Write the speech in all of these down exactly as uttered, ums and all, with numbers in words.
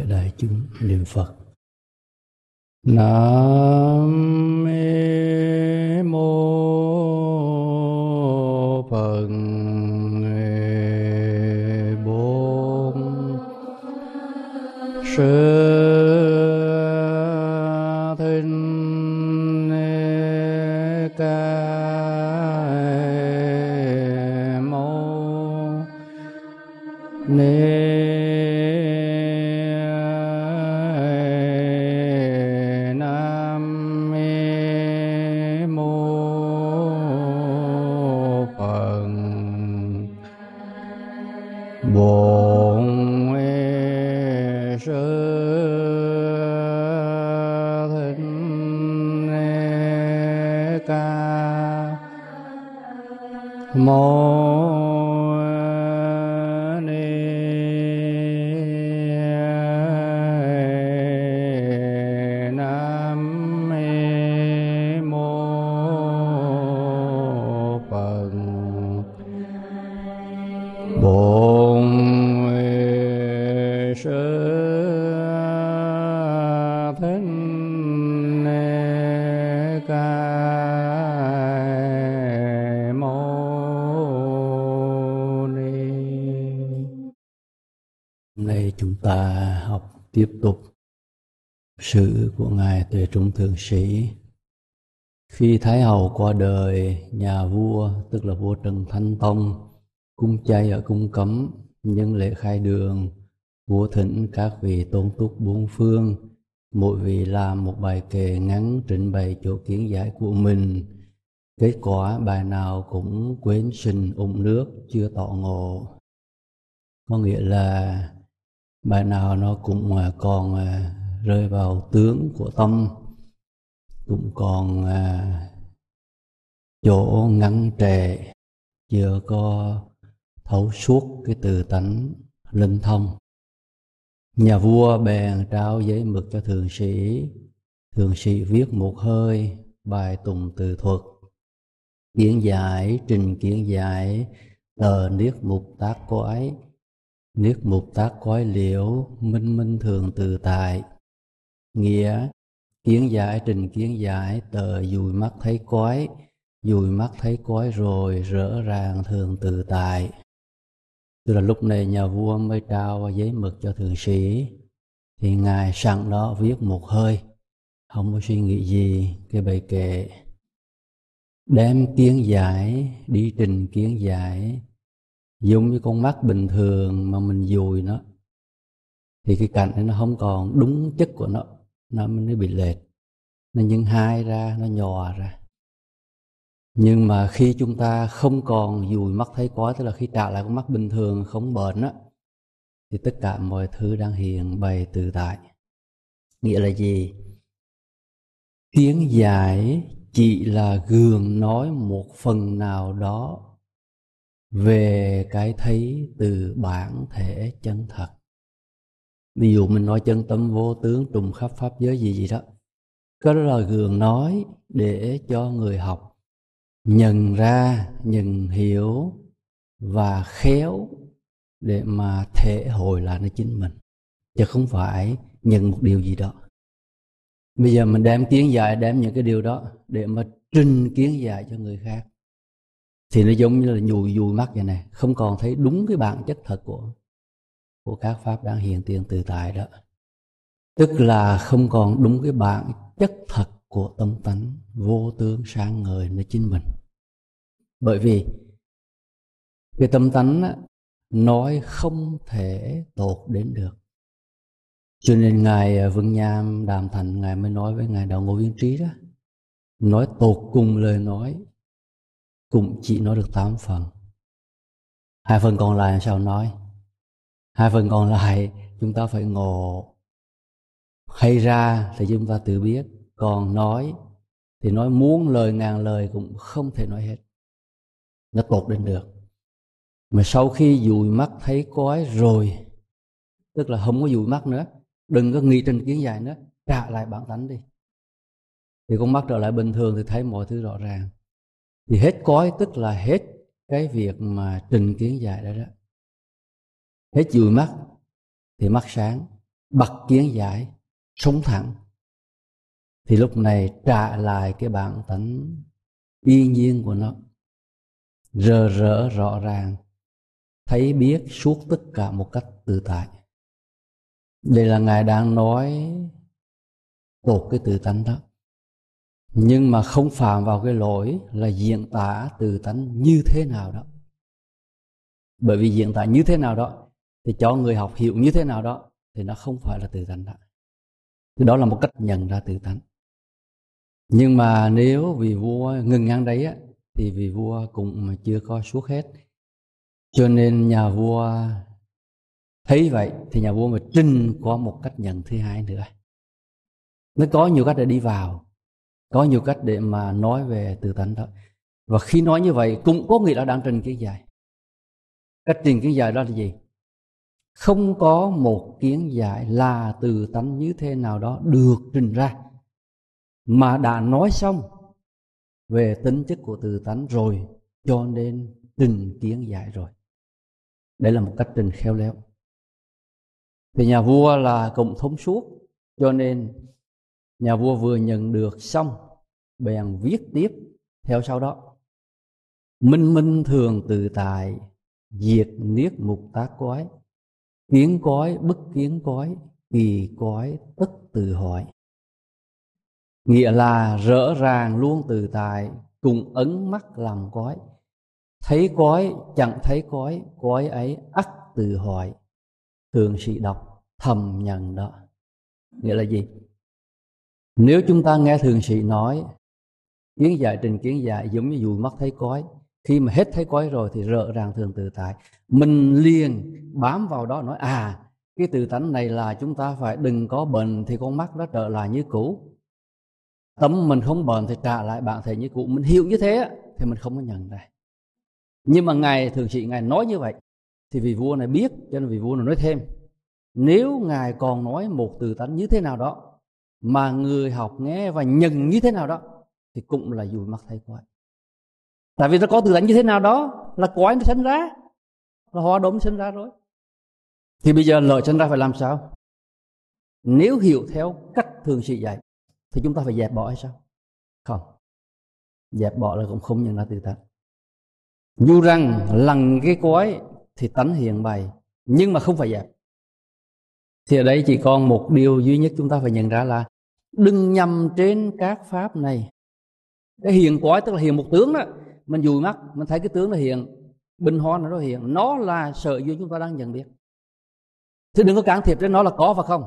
đại chúng niệm Phật. Nam mô Phật Bổn Sư Thích Ca Mâu Ni. Bổn Sư Thích Ca Mâu Ni. Nam mô Phật. Bổn Sư Thích Ca Mâu Ni. Hôm nay chúng ta học tiếp tục sự của Ngài Tuệ Trung Thượng Sĩ. Khi Thái Hậu qua đời, nhà vua tức là vua Trần Thánh Tông cung chay ở cung Cấm, nhân lễ khai đường, vua thỉnh các vị tôn túc bốn phương, mỗi vị làm một bài kệ ngắn trình bày chỗ kiến giải của mình. Kết quả bài nào cũng quên sình ụng nước, chưa tỏ ngộ. Có nghĩa là bài nào nó cũng còn rơi vào tướng của tâm, cũng còn chỗ ngắn trệ, chưa có thấu suốt cái từ tánh linh thông. Nhà vua bèn trao giấy mực cho thượng sĩ. Thượng sĩ viết một hơi bài tùng từ thuật, kiến giải trình kiến giải tờ niết mục tác quái. Niết mục tác quái liễu, minh minh thường tự tại. Nghĩa kiến giải trình kiến giải tờ dùi mắt thấy quái. Dùi mắt thấy quái rồi rõ ràng thường tự tại. Tức là lúc này nhà vua mới trao giấy mực cho thượng sĩ, thì ngài sẵn đó viết một hơi, không có suy nghĩ gì, cái bài kệ đem kiến giải đi trình kiến giải. Giống như con mắt bình thường mà mình dùi nó thì cái cạnh này nó không còn đúng chất của nó, nó mới bị lệch, nó nhân hai ra, nó nhòa ra. Nhưng mà khi chúng ta không còn dùi mắt thấy quái, tức là khi trả lại con mắt bình thường không bệnh á, thì tất cả mọi thứ đang hiện bày tự tại. Nghĩa là gì? Kiến giải chỉ là gượng nói một phần nào đó về cái thấy từ bản thể chân thật. Ví dụ mình nói chân tâm vô tướng trùng khắp pháp giới gì gì đó, cái đó là gượng nói để cho người học nhận ra, nhận hiểu và khéo để mà thể hội lại nó chính mình, chứ không phải nhận một điều gì đó. Bây giờ mình đem kiến giải, đem những cái điều đó để mà trình kiến giải cho người khác, thì nó giống như là nhùi dùi mắt vậy này, không còn thấy đúng cái bản chất thật của của các pháp đang hiện tiền tự tại đó. Tức là không còn đúng cái bản chất thật của tâm tánh vô tướng sáng ngời nơi chính mình. Bởi vì cái tâm tánh á, nói không thể tột đến được. Cho nên Ngài Vân Nham Đàm Thành, Ngài mới nói với Ngài Đạo Ngộ Viên Trí đó, nói tột cùng lời nói cũng chỉ nói được tám phần. Hai phần còn lại làm sao nói? Hai phần còn lại chúng ta phải ngộ. Hay ra thì chúng ta tự biết, còn nói thì nói muốn lời ngàn lời cũng không thể nói hết, nó tột đến được. Mà sau khi dùi mắt thấy quái rồi, tức là không có dùi mắt nữa, đừng có nghĩ trình kiến giải nữa, trả lại bản tánh đi, thì con mắt trở lại bình thường thì thấy mọi thứ rõ ràng. Thì hết quái tức là hết cái việc mà trình kiến giải đó đó. Hết dùi mắt thì mắt sáng, bật kiến giải, sống thẳng, thì lúc này trả lại cái bản tánh yên nhiên của nó, rờ rỡ rõ ràng, thấy biết suốt tất cả một cách tự tại. Đây là Ngài đang nói tột cái tự tánh đó, nhưng mà không phạm vào cái lỗi là diễn tả tự tánh như thế nào đó. Bởi vì diễn tả như thế nào đó thì cho người học hiểu như thế nào đó thì nó không phải là tự tánh đó. Thì đó là một cách nhận ra tự tánh. Nhưng mà nếu vị vua ngừng ngang đấy á, thì vị vua cũng chưa có suốt hết. Cho nên nhà vua thấy vậy thì nhà vua mà trình có một cách nhận thứ hai nữa. Nó có nhiều cách để đi vào, có nhiều cách để mà nói về tự tánh đó. Và khi nói như vậy cũng có nghĩa là đang trình kiến giải. Cách trình kiến giải đó là gì? Không có một kiến giải là tự tánh như thế nào đó được trình ra, mà đã nói xong về tính chất của tự tánh rồi, cho nên trình kiến giải rồi. Đây là một cách trình khéo léo. Thì nhà vua là cũng thông suốt, cho nên nhà vua vừa nhận được xong bèn viết tiếp theo sau đó: minh minh thường tự tại, diệt niết mục tác quái, kiến quái bất kiến quái, kỳ quái tất tự hỏi. Nghĩa là rõ ràng luôn tự tại, cùng ấn mắt làm quái, thấy quái chẳng thấy quái, quái ấy ắt tự hỏi, thường sĩ đọc thầm nhận đó. Nghĩa là gì? Nếu chúng ta nghe thường sĩ nói kiến giải trình kiến giải giống như dùi mắt thấy quái, khi mà hết thấy quái rồi thì rõ ràng thường tự tại, mình liền bám vào đó nói à, cái tự tánh này là chúng ta phải đừng có bệnh thì con mắt nó trở lại như cũ, tâm mình không bệnh thì trả lại bản thể như cũ. Mình hiểu như thế thì mình không có nhận ra. Nhưng mà ngài thường sĩ ngài nói như vậy thì vị vua này biết, cho nên vị vua này nói thêm: nếu ngài còn nói một tự tánh như thế nào đó mà người học nghe và nhận như thế nào đó thì cũng là dùi mắt thấy quái. Tại vì nó có tự tánh như thế nào đó là quái nó sinh ra, là hóa đốm sinh ra rồi. Thì bây giờ lợi sinh ra phải làm sao? Nếu hiểu theo cách thường sĩ dạy thì chúng ta phải dẹp bỏ hay sao? Không, dẹp bỏ là cũng không nhận ra tự tánh. Dù rằng lần cái quái thì tánh hiện bày, nhưng mà không phải dẹp. Thì ở đây chỉ còn một điều duy nhất chúng ta phải nhận ra là đừng nhầm trên các pháp này. Cái hiện quái tức là hiện một tướng đó, mình dùi mắt mình thấy cái tướng nó hiện, bình hoa nó hiện, nó là sở duyên chúng ta đang nhận biết. Thì đừng có can thiệp trên nó là có và không,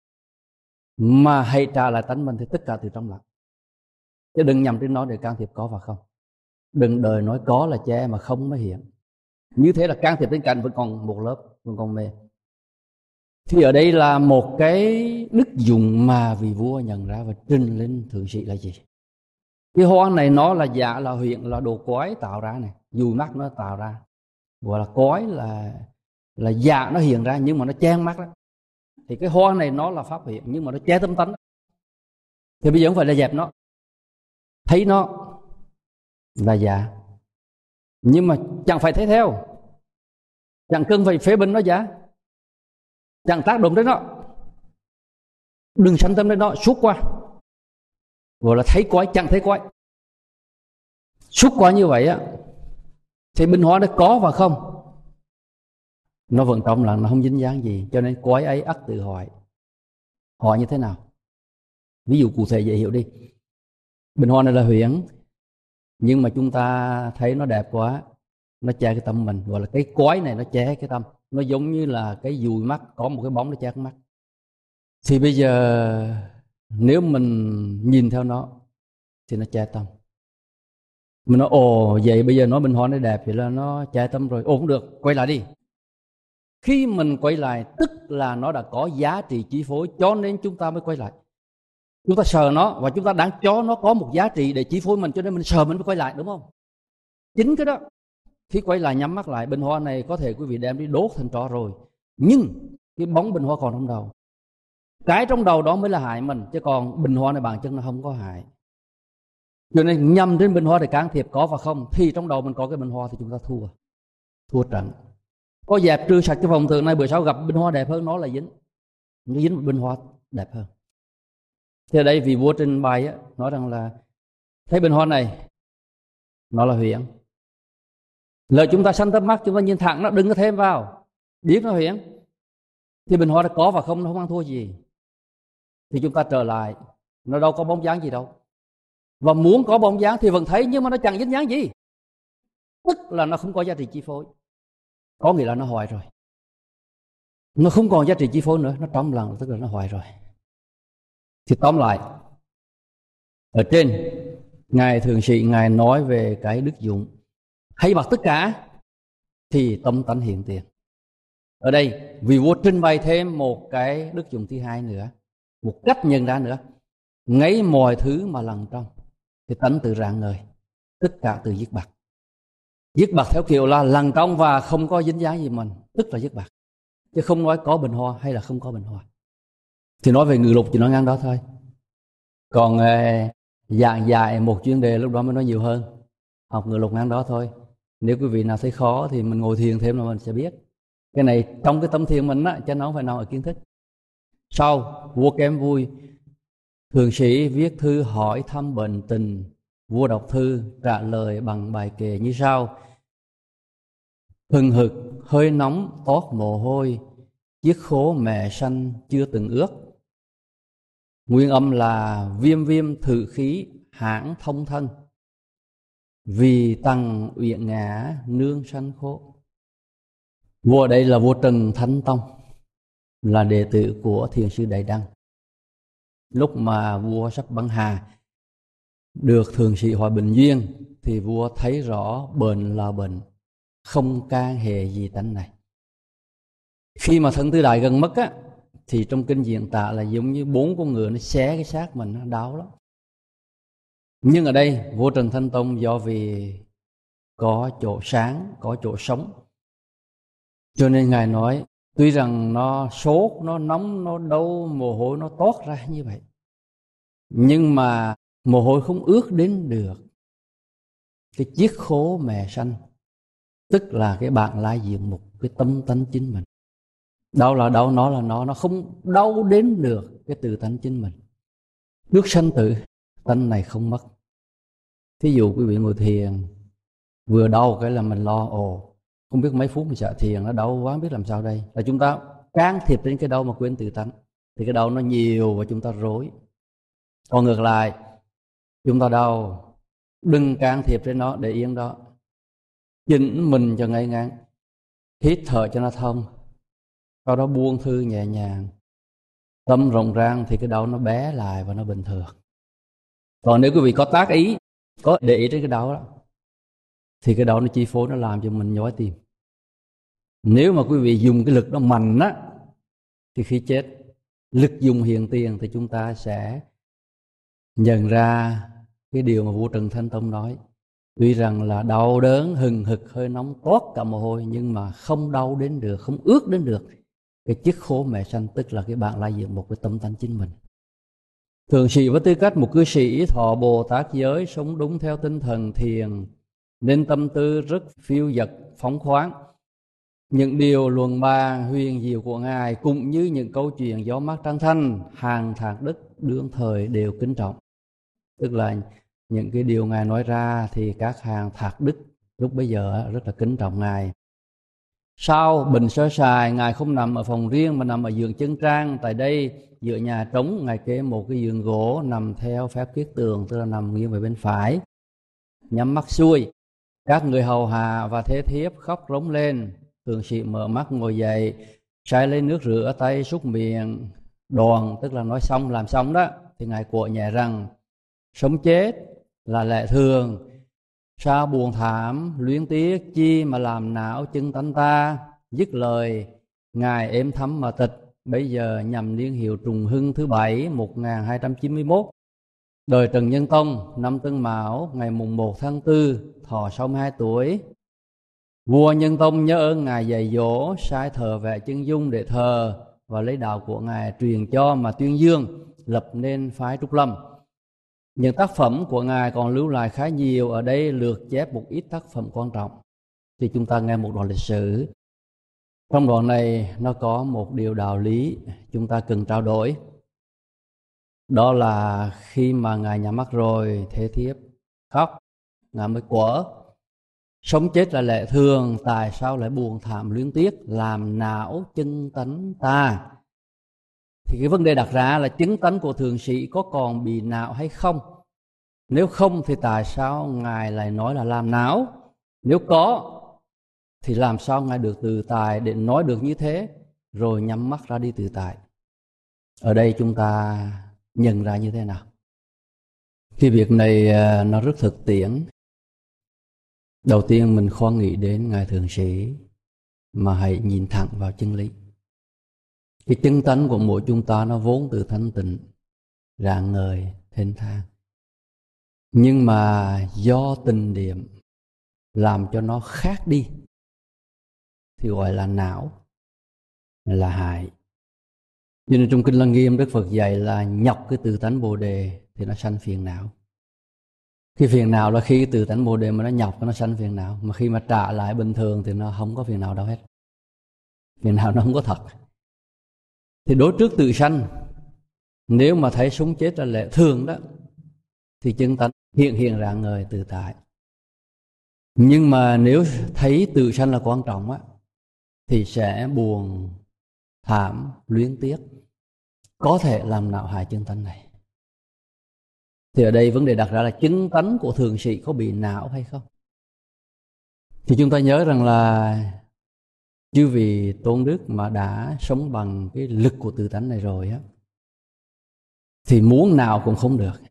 mà hãy trả lại tánh mình thì tất cả từ trong lặng. Chứ đừng nhầm trên nó để can thiệp có và không. Đừng đời nói có là che mà không mới hiện. Như thế là can thiệp trên cạnh vẫn còn một lớp, vẫn còn mê. Thì ở đây là một cái đức dụng mà vị vua nhận ra và trình lên thượng sĩ là gì? Cái hoa này nó là giả, là hiện, là đồ quái tạo ra này, dùi mắt nó tạo ra. Gọi là quái là là giả nó hiện ra nhưng mà nó che mắt đó. Thì cái hoa này nó là pháp hiện nhưng mà nó che tâm tánh. Thì bây giờ không phải là dẹp nó. Thấy nó là giả, nhưng mà chẳng phải thấy theo, chẳng cần phải phê bình nó giả, chẳng tác động đến nó, đừng sanh tâm đến nó, suốt qua. Gọi là thấy quái chẳng thấy quái. Suốt qua như vậy á thì bình hóa nó có và không, nó vẫn trong lặng, nó không dính dáng gì. Cho nên quái ấy ắt tự hỏi. Hỏi như thế nào? Ví dụ cụ thể dễ hiểu đi. Bình hoa này là huyễn, nhưng mà chúng ta thấy nó đẹp quá, nó che cái tâm mình. Gọi là cái quái này nó che cái tâm. Nó giống như là cái dùi mắt, có một cái bóng nó che cái mắt. Thì bây giờ nếu mình nhìn theo nó thì nó che tâm. Mình nói ồ vậy bây giờ nói bình hoa nó đẹp thì là nó che tâm rồi. Ồ không được, quay lại đi. Khi mình quay lại tức là nó đã có giá trị chi phối, cho nên chúng ta mới quay lại. Chúng ta sờ nó và chúng ta đang cho nó có một giá trị để chi phối mình, cho nên mình sờ mình mới quay lại, đúng không? Chính cái đó. Khi quay lại nhắm mắt lại, bình hoa này có thể quý vị đem đi đốt thành tro rồi, nhưng cái bóng bình hoa còn trong đầu. Cái trong đầu đó mới là hại mình, chứ còn bình hoa này bản chất nó không có hại. Cho nên nhằm đến bình hoa để can thiệp có và không, thì trong đầu mình có cái bình hoa thì chúng ta thua, thua trận. Có dẹp trừ sạch cái vòng tượng này, bữa sau gặp bình hoa đẹp hơn nó là dính. nó dính một bên hoa đẹp hơn. Thế ở đây vị vua trình bày á, nói rằng là thấy bên hoa này nó là huyễn. Lời chúng ta sanh tấp mắt, chúng ta nhìn thẳng nó, đừng có thêm vào, biết nó huyễn. Thì bình hoa nó có và không, nó không ăn thua gì. Thì chúng ta trở lại, nó đâu có bóng dáng gì đâu. Và muốn có bóng dáng thì vẫn thấy, nhưng mà nó chẳng dính dáng gì. Tức là nó không có giá trị chi phối. Có nghĩa là nó hoài rồi. Nó không còn giá trị chi phối nữa, nó trống lặng, tức là nó hoài rồi. Thì tóm lại, ở trên Ngài Thượng Sĩ Ngài nói về cái đức dụng hay bạc tất cả thì tâm tánh hiện tiền. Ở đây vị vua trình bày thêm một cái đức dụng thứ hai nữa, một cách nhận ra nữa. Ngấy mọi thứ mà lằng trong thì tánh tự rạng ngời, tất cả từ dứt bạc. Dứt bạc theo kiểu là lằng trong và không có dính dáng gì mình, tức là dứt bạc, chứ không nói có bình hoa hay là không có bình hoa. Thì nói về ngự lục chỉ nói ngang đó thôi. Còn eh, dạng dạy một chuyên đề lúc đó mới nói nhiều hơn. Học ngự lục ngang đó thôi. Nếu quý vị nào thấy khó thì mình ngồi thiền thêm là mình sẽ biết. Cái này trong cái tâm thiền mình á, chứ nó không phải nằm ở kiến thức. Sau, vua kém vui, Thượng Sĩ viết thư hỏi thăm bệnh tình. Vua đọc thư trả lời bằng bài kệ như sau: hừng hực hơi nóng toát mồ hôi, chiếc khố mẹ sanh chưa từng ướt. Nguyên âm là viêm viêm thử khí hãng thông thân, vì tằng uyển ngã nương sanh khổ. Vua đây là vua Trần Thánh Tông, là đệ tử của Thiền sư Đại Đăng. Lúc mà vua sắp băng hà, được Thượng Sĩ Hòa Bình duyên, thì vua thấy rõ bệnh là bệnh, không can hệ gì tánh này. Khi mà thân Tư Đại gần mất á, thì trong kinh diễn tả là giống như bốn con ngựa nó xé cái xác mình, nó đau lắm. Nhưng ở đây vua Trần Thánh Tông do vì có chỗ sáng, có chỗ sống, cho nên Ngài nói tuy rằng nó sốt, nó nóng, nó đau, mồ hôi nó toát ra như vậy, nhưng mà mồ hôi không ướt đến được cái chiếc khố mẹ sanh, tức là cái bạn lai diện mục, cái tâm tánh chính mình. Đau là đau, nó là nó, nó không đau đến được cái tự tánh chính mình. Nước sanh tử, tánh này không mất. Thí dụ quý vị ngồi thiền, vừa đau cái là mình lo, ồ, không biết mấy phút mình sợ thiền, nó đau quá, không biết làm sao đây. Là chúng ta can thiệp đến cái đau mà quên tự tánh, thì cái đau nó nhiều và chúng ta rối. Còn ngược lại, chúng ta đau, đừng can thiệp đến nó, để yên đó, chỉnh mình cho ngay ngắn, hít thở cho nó thông, sau đó buông thư nhẹ nhàng, tâm rộng ràng, thì cái đau nó bé lại và nó bình thường. Còn nếu quý vị có tác ý, có để ý đến cái đau đó, thì cái đau nó chi phối, nó làm cho mình nhói tim. Nếu mà quý vị dùng cái lực đó mạnh á, thì khi chết, lực dùng hiện tiền, thì chúng ta sẽ nhận ra cái điều mà vua Trần Thánh Tông nói. Tuy rằng là đau đớn, hừng hực, hơi nóng, toát cả mồ hôi, nhưng mà không đau đến được, không ướt đến được cái chiếc khố mẹ sanh, tức là cái bạn lai diện một cái tâm tánh chính mình. Thượng Sĩ với tư cách một cư sĩ thọ Bồ Tát giới, sống đúng theo tinh thần thiền, nên tâm tư rất phiêu dật, phóng khoáng. Những điều luận bàn huyền diệu của Ngài, cũng như những câu chuyện gió mát trăng thanh, hàng thạc đức đương thời đều kính trọng. Tức là những cái điều Ngài nói ra thì các hàng thạc đức lúc bấy giờ rất là kính trọng Ngài. Sau bệnh sơ sài, Ngài không nằm ở phòng riêng mà nằm ở giường chân trang. Tại đây giữa nhà trống, Ngài kê một cái giường gỗ nằm theo phép kiết tường, tức là nằm nghiêng về bên phải, nhắm mắt xuôi. Các người hầu hạ và thế thiếp khóc rống lên. Thượng Sĩ mở mắt ngồi dậy, sai lấy nước rửa tay, súc miệng, đoàn, tức là nói xong làm xong đó, thì Ngài của nhẹ rằng: sống chết là lẽ thường, sao buồn thảm luyến tiếc, chi mà làm não chân tánh ta. Dứt lời, Ngài êm thấm mà tịch. Bây giờ nhằm niên hiệu Trùng Hưng thứ bảy một nghìn hai trăm chín mươi mốt, đời Trần Nhân Tông, năm Tân Mão, ngày mùng một tháng tư, thọ sáu mươi hai tuổi. Vua Nhân Tông nhớ ơn Ngài dạy dỗ, sai thờ vẽ chân dung để thờ, và lấy đạo của Ngài truyền cho mà tuyên dương, lập nên phái Trúc Lâm. Những tác phẩm của Ngài còn lưu lại khá nhiều, ở đây lược chép một ít tác phẩm quan trọng. Thì chúng ta nghe một đoạn lịch sử. Trong đoạn này nó có một điều đạo lý chúng ta cần trao đổi. Đó là khi mà Ngài nhắm mắt rồi, Thế Thiếp khóc, Ngài mới quở. Sống chết là lẽ thường, tại sao lại buồn thảm luyến tiếc, làm não chân tánh ta? Thì cái vấn đề đặt ra là chứng tánh của thượng sĩ có còn bị não hay không? Nếu không thì tại sao Ngài lại nói là làm não? Nếu có thì làm sao Ngài được tự tại để nói được như thế, rồi nhắm mắt ra đi tự tại? Ở đây chúng ta nhận ra như thế nào? Cái việc này nó rất thực tiễn. Đầu tiên mình khoan nghĩ đến Ngài Thượng Sĩ, mà hãy nhìn thẳng vào chân lý. Cái chân tánh của mỗi chúng ta nó vốn từ thanh tịnh, rạng ngời, thênh thang. Nhưng mà do tình niệm làm cho nó khác đi thì gọi là não, là hại. Cho nên trong Kinh Lăng Nghiêm, Đức Phật dạy là nhọc cái tự tánh Bồ Đề thì nó sanh phiền não. Cái phiền não là khi cái tự tánh Bồ Đề mà nó nhọc nó sanh phiền não. Mà khi mà trả lại bình thường thì nó không có phiền não đâu hết. Phiền não nó không có thật. Thì đối trước tự sanh, nếu mà thấy sống chết là lẽ thường đó, thì chân tánh hiện hiện rạng ngời tự tại. Nhưng mà nếu thấy tự sanh là quan trọng á, thì sẽ buồn, thảm, luyến tiếc, có thể làm não hại chân tánh này. Thì ở đây vấn đề đặt ra là chứng tánh của thượng sĩ có bị não hay không? Thì chúng ta nhớ rằng là chư vị tôn đức mà đã sống bằng cái lực của tự tánh này rồi á, thì muốn nào cũng không được.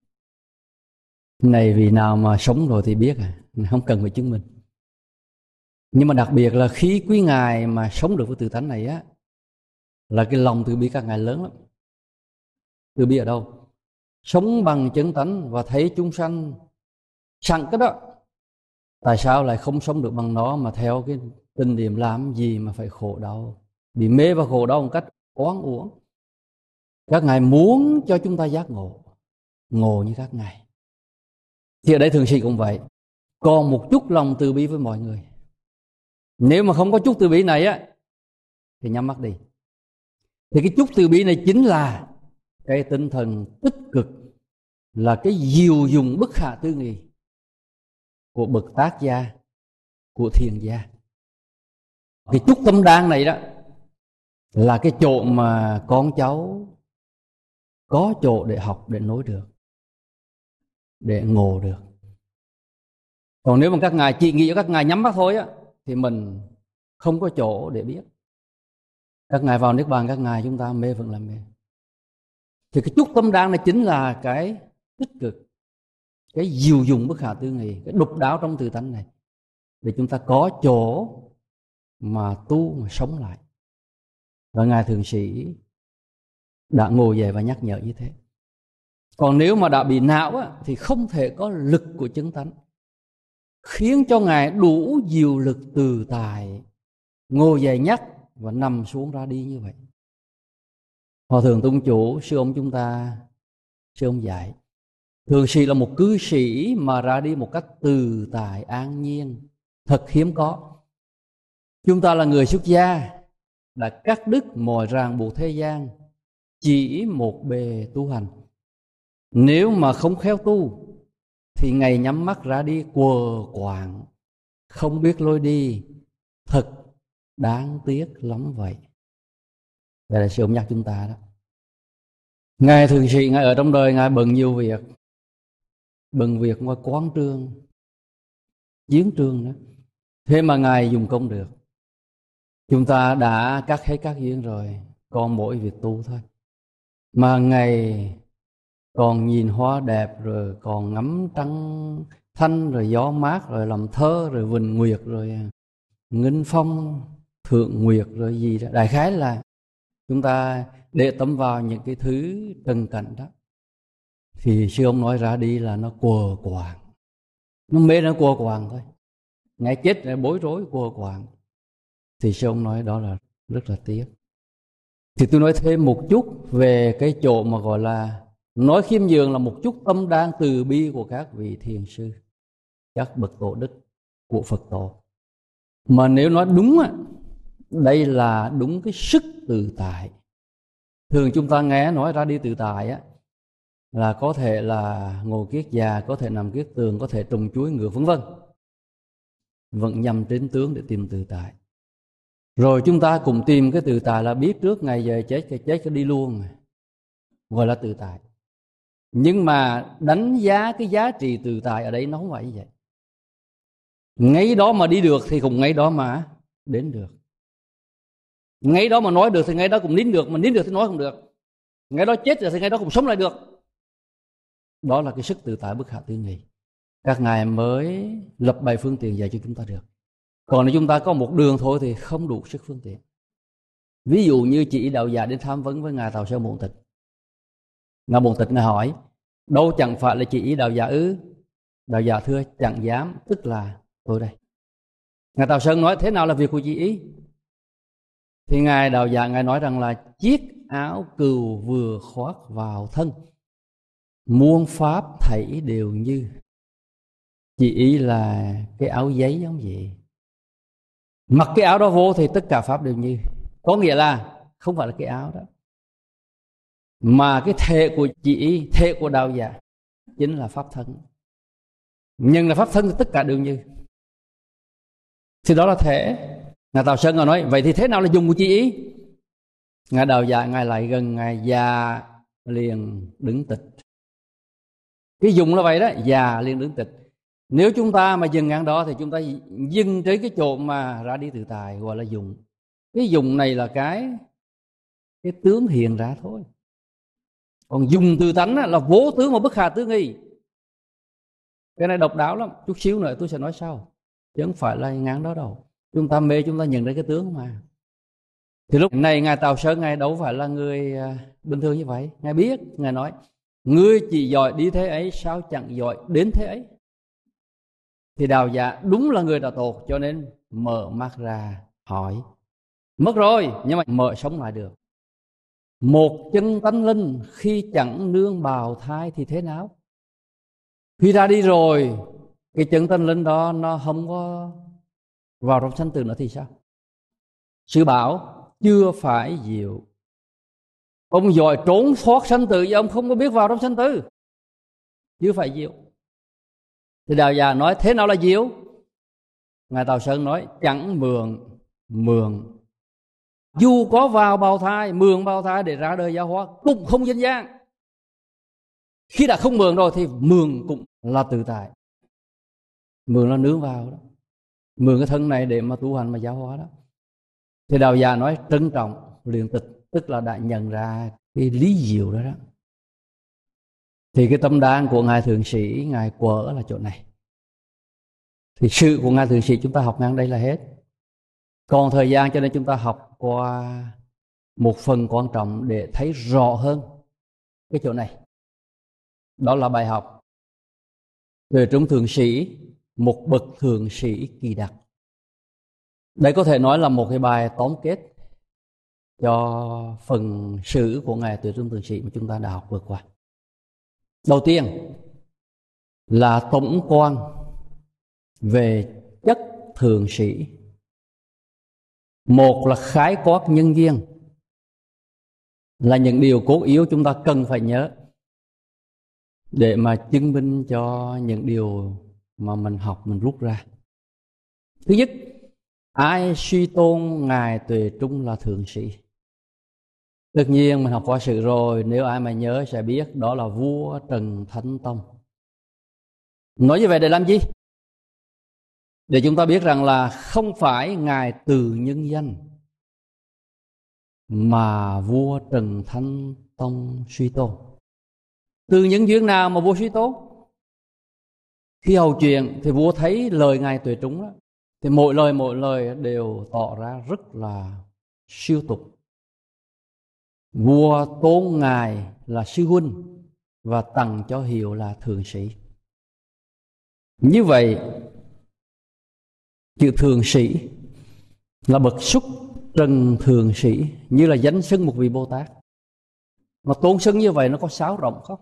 Này vì nào mà sống rồi thì biết à, không cần phải chứng minh. Nhưng mà đặc biệt là khi quý ngài mà sống được với tự tánh này á, là cái lòng từ bi các ngài lớn lắm. Từ bi ở đâu? Sống bằng chân tánh và thấy chúng sanh sẵn cái đó, tại sao lại không sống được bằng nó mà theo cái tình niệm làm gì mà phải khổ đau, bị mê và khổ đau một cách oán uổng. Các ngài muốn cho chúng ta giác ngộ, ngộ như các ngài. Thì ở đây thượng sĩ cũng vậy, còn một chút lòng từ bi với mọi người. Nếu mà không có chút từ bi này á, thì nhắm mắt đi. Thì cái chút từ bi này chính là cái tinh thần tích cực, là cái diệu dụng bất khả tư nghị của bậc tác gia, của thiền gia. Cái chút tâm đan này đó là cái chỗ mà con cháu có chỗ để học, để nối được, để ngộ được. Còn nếu mà các ngài chỉ nghĩ các ngài nhắm mắt thôi á, thì mình không có chỗ để biết. Các ngài vào niết bàn, các ngài chúng ta mê vẫn là mê. Thì cái chút tâm đan này chính là cái tích cực, cái diệu dụng bất khả tư nghị, cái độc đáo trong tự tánh này, để chúng ta có chỗ mà tu, mà sống lại. Và ngài thượng sĩ đã ngồi dậy và nhắc nhở như thế. Còn nếu mà đã bị não á, thì không thể có lực của chứng tánh khiến cho ngài đủ diệu lực từ tại ngồi dậy nhắc và nằm xuống ra đi như vậy. Hòa thượng Tông Chủ, sư ông chúng ta, sư ông dạy thượng sĩ là một cư sĩ mà ra đi một cách từ tại an nhiên, thật hiếm có. Chúng ta là người xuất gia, đã cắt đứt mọi ràng buộc thế gian, chỉ một bề tu hành. Nếu mà không khéo tu thì ngày nhắm mắt ra đi quờ quạng, không biết lối đi, thật đáng tiếc lắm vậy. Đây là sự ông nhắc chúng ta đó. Ngài thượng sĩ, ngài ở trong đời ngài bận nhiều việc, bận việc ngoài quán trường, chiến trường đó, thế mà ngài dùng công được. Chúng ta đã cắt hết các duyên rồi, còn mỗi việc tu thôi. Mà ngài còn nhìn hoa đẹp, rồi còn ngắm trăng thanh, rồi gió mát, rồi làm thơ, rồi vịnh nguyệt, rồi nghinh phong, thượng nguyệt, rồi gì đó. Đại khái là chúng ta để tâm vào những cái thứ trần cảnh đó, thì sư ông nói ra đi là nó quờ quạng, nó mê, nó quờ quạng thôi. Ngay chết lại bối rối quờ quạng, thì sư ông nói đó là rất là tiếc. Thì tôi nói thêm một chút về cái chỗ mà gọi là nói khiêm nhường, là một chút tâm đan từ bi của các vị thiền sư, các bậc tổ đức của Phật tổ. Mà nếu nói đúng á, Đây là đúng cái sức tự tại. Thường chúng ta nghe nói ra đi tự tại á, là có thể là ngồi kiết già, có thể nằm kiết tường, có thể trùng chuối ngựa vân vân, vẫn nhằm đến tướng để tìm tự tại. Rồi chúng ta cùng tìm cái tự tại là biết trước ngày giờ chết, cái chết cái đi luôn, gọi là tự tại. Nhưng mà đánh giá cái giá trị tự tại ở đây nó không phải như vậy. Ngay đó mà đi được thì cũng ngay đó mà đến được. Ngay đó mà nói được thì ngay đó cũng nín được, mà nín được thì nói không được. Ngay đó chết rồi thì ngay đó cũng sống lại được. Đó là cái sức tự tại bất khả tư nghị. Các ngài mới lập bài phương tiện dạy cho chúng ta được. Còn nếu chúng ta có một đường thôi thì không đủ sức phương tiện. Ví dụ như chị đạo giả đến tham vấn với ngài Tào Sơn Bổn Tịch. Ngài Bổn Tịch ngài hỏi: đâu chẳng phải là chị đạo giả ư? Đạo giả thưa: chẳng dám, tức là tôi đây. Ngài Tào Sơn nói: thế nào là việc của chị ý? Thì ngài đạo giả ngài nói rằng là chiếc áo cừu vừa khoác vào thân, muôn pháp thảy đều như. Chị ý là cái áo giấy giống vậy. Mặc cái áo đó vô thì tất cả pháp đều như. Có nghĩa là không phải là cái áo đó, mà cái thể của chị ý, thể của đạo giả chính là pháp thân. Nhưng là pháp thân thì tất cả đều như. Thì đó là thể. Ngài Tào Sơn ngài nói: vậy thì thế nào là dùng của chị ý? Ngài đạo giả ngài lại gần ngài già liền đứng tịch. Cái dùng là vậy đó, già liền đứng tịch. Nếu chúng ta mà dừng ngang đó thì chúng ta dừng tới cái chỗ mà ra đi tự tại, gọi là dùng. Cái dùng này là cái cái tướng hiện ra thôi. Còn dùng từ tánh là vô tướng mà bất khả tư nghị. Cái này độc đáo lắm, chút xíu nữa tôi sẽ nói sau, chứ không phải là ngang đó đâu. Chúng ta mê chúng ta nhận ra cái tướng mà. Thì lúc này ngài Tào Sơn ngài đâu phải là người bình thường như vậy. Ngài biết, ngài nói: ngươi chỉ giỏi đi thế ấy, sao chẳng giỏi đến thế ấy? Thì đạo giả đúng là người đạo tột, cho nên mở mắt ra hỏi. Mất rồi nhưng mà mở sống lại được. Một chân tánh linh khi chẳng nương bào thai thì thế nào? Khi ra đi rồi, cái chân tánh linh đó nó không có vào trong sanh tử nữa thì sao? Sư bảo chưa phải diệu. Ông giỏi trốn thoát sanh tử, nhưng ông không có biết vào trong sanh tử. Chưa phải diệu. Thì đạo giả nói: thế nào là diệu? Ngài Tào Sơn nói: chẳng mường mường. Dù có vào bào thai, mường bào thai để ra đời giáo hóa cũng không danh gian. Khi đã không mường rồi thì mường cũng là tự tại. Mường là nướng vào đó, mường cái thân này để mà tu hành mà giáo hóa đó. Thì đạo giả nói trân trọng liền tịch, tức là đã nhận ra cái lý diệu đó đó. Thì cái tâm đan của ngài thượng sĩ ngài quở là chỗ này. Thì sự của ngài thượng sĩ chúng ta học ngang đây là hết. Còn thời gian cho nên chúng ta học qua một phần quan trọng để thấy rõ hơn cái chỗ này. Đó là bài học về trung thượng sĩ, một bậc thượng sĩ kỳ đặc. Đây có thể nói là một cái bài tóm kết cho phần sử của ngài Tuệ Trung Thượng Sĩ mà chúng ta đã học vừa qua. Đầu tiên là tổng quan về chất thượng sĩ. Một là khái quát nhân duyên, là những điều cốt yếu chúng ta cần phải nhớ để mà chứng minh cho những điều mà mình học mình rút ra. Thứ nhất, ai suy tôn ngài Tuệ Trung là thượng sĩ? Tất nhiên mình học qua sự rồi, nếu ai mà nhớ sẽ biết đó là vua Trần Thánh Tông. Nói như vậy để làm gì? Để chúng ta biết rằng là không phải ngài từ nhân danh mà vua Trần Thánh Tông suy tôn. Từ nhân duyên nào mà vua suy tôn? Khi hầu chuyện thì vua thấy lời ngài Tuệ Trung đó, thì mỗi lời mỗi lời đều tỏ ra rất là siêu tục. Vua tôn ngài là sư huynh và tặng cho hiệu là thượng sĩ. Như vậy chữ thượng sĩ là bậc xuất trần thượng sĩ, như là danh xưng một vị Bồ Tát. Mà tôn xưng như vậy nó có sáo rộng không?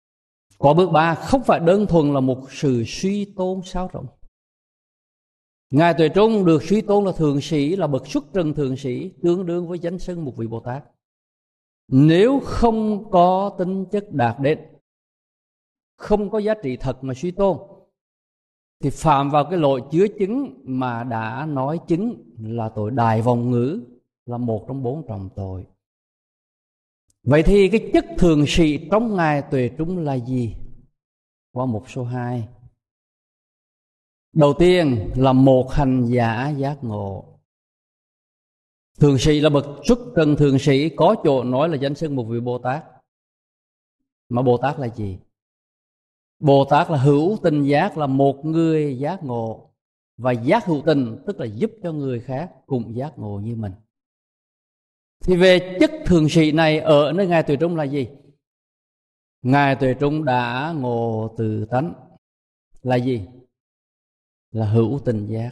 Có bước ba không phải đơn thuần là một sự suy tôn sáo rộng. Ngài Tuệ Trung được suy tôn là thượng sĩ, là bậc xuất trần thượng sĩ, tương đương với chánh xưng một vị Bồ Tát. Nếu không có tính chất đạt đến, không có giá trị thật mà suy tôn, thì phạm vào cái lỗi chứa chứng mà đã nói chứng là tội đài vọng ngữ, là một trong bốn trọng tội. Vậy thì cái chức thượng sĩ trong Ngài Tuệ Trung là gì? Qua mục số hai. Đầu tiên là một hành giả giác ngộ. Thượng sĩ là bậc xuất trần thượng sĩ, có chỗ nói là danh xưng một vị Bồ Tát. Mà Bồ Tát là gì? Bồ Tát là hữu tình giác, là một người giác ngộ. Và giác hữu tình tức là giúp cho người khác cùng giác ngộ như mình. Thì về chức thượng sĩ này ở nơi Ngài Tuệ Trung là gì? Ngài Tuệ Trung đã ngộ từ tánh là gì? Là hữu tình giác.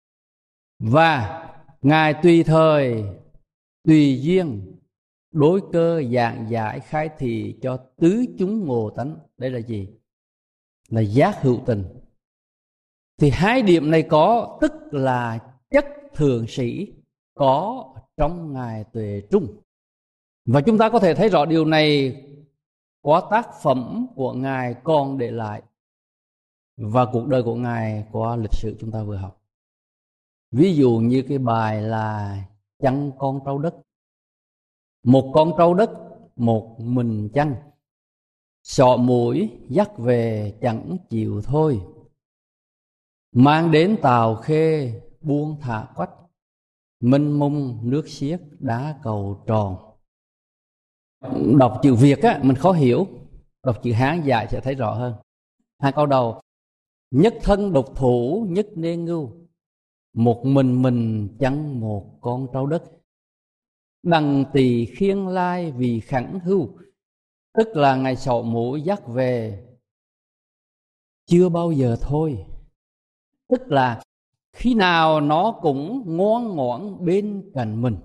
Và Ngài tùy thời, tùy duyên, đối cơ dạng giải khai thị cho tứ chúng ngộ tánh. Đây là gì? Là giác hữu tình. Thì hai điểm này có, tức là chất thượng sĩ có trong Ngài Tuệ Trung. Và chúng ta có thể thấy rõ điều này qua tác phẩm của Ngài còn để lại và cuộc đời của Ngài qua lịch sử chúng ta vừa học. Ví dụ như cái bài là chăn con trâu đất. Một con trâu đất, một mình chăn, sọ mũi dắt về chẳng chịu thôi, mang đến Tàu Khê buông thả quách, mênh mông nước xiết đá cầu tròn. Đọc chữ Việt á, mình khó hiểu, đọc chữ Hán dài sẽ thấy rõ hơn. Hai câu đầu: nhất thân độc thủ nhất nên ngưu, một mình mình chăn một con trâu đất, đằng tỳ khiêng lai vì khẳng hưu, tức là ngày sọ mũi dắt về chưa bao giờ thôi. Tức là khi nào nó cũng ngoan ngoãn bên cạnh mình.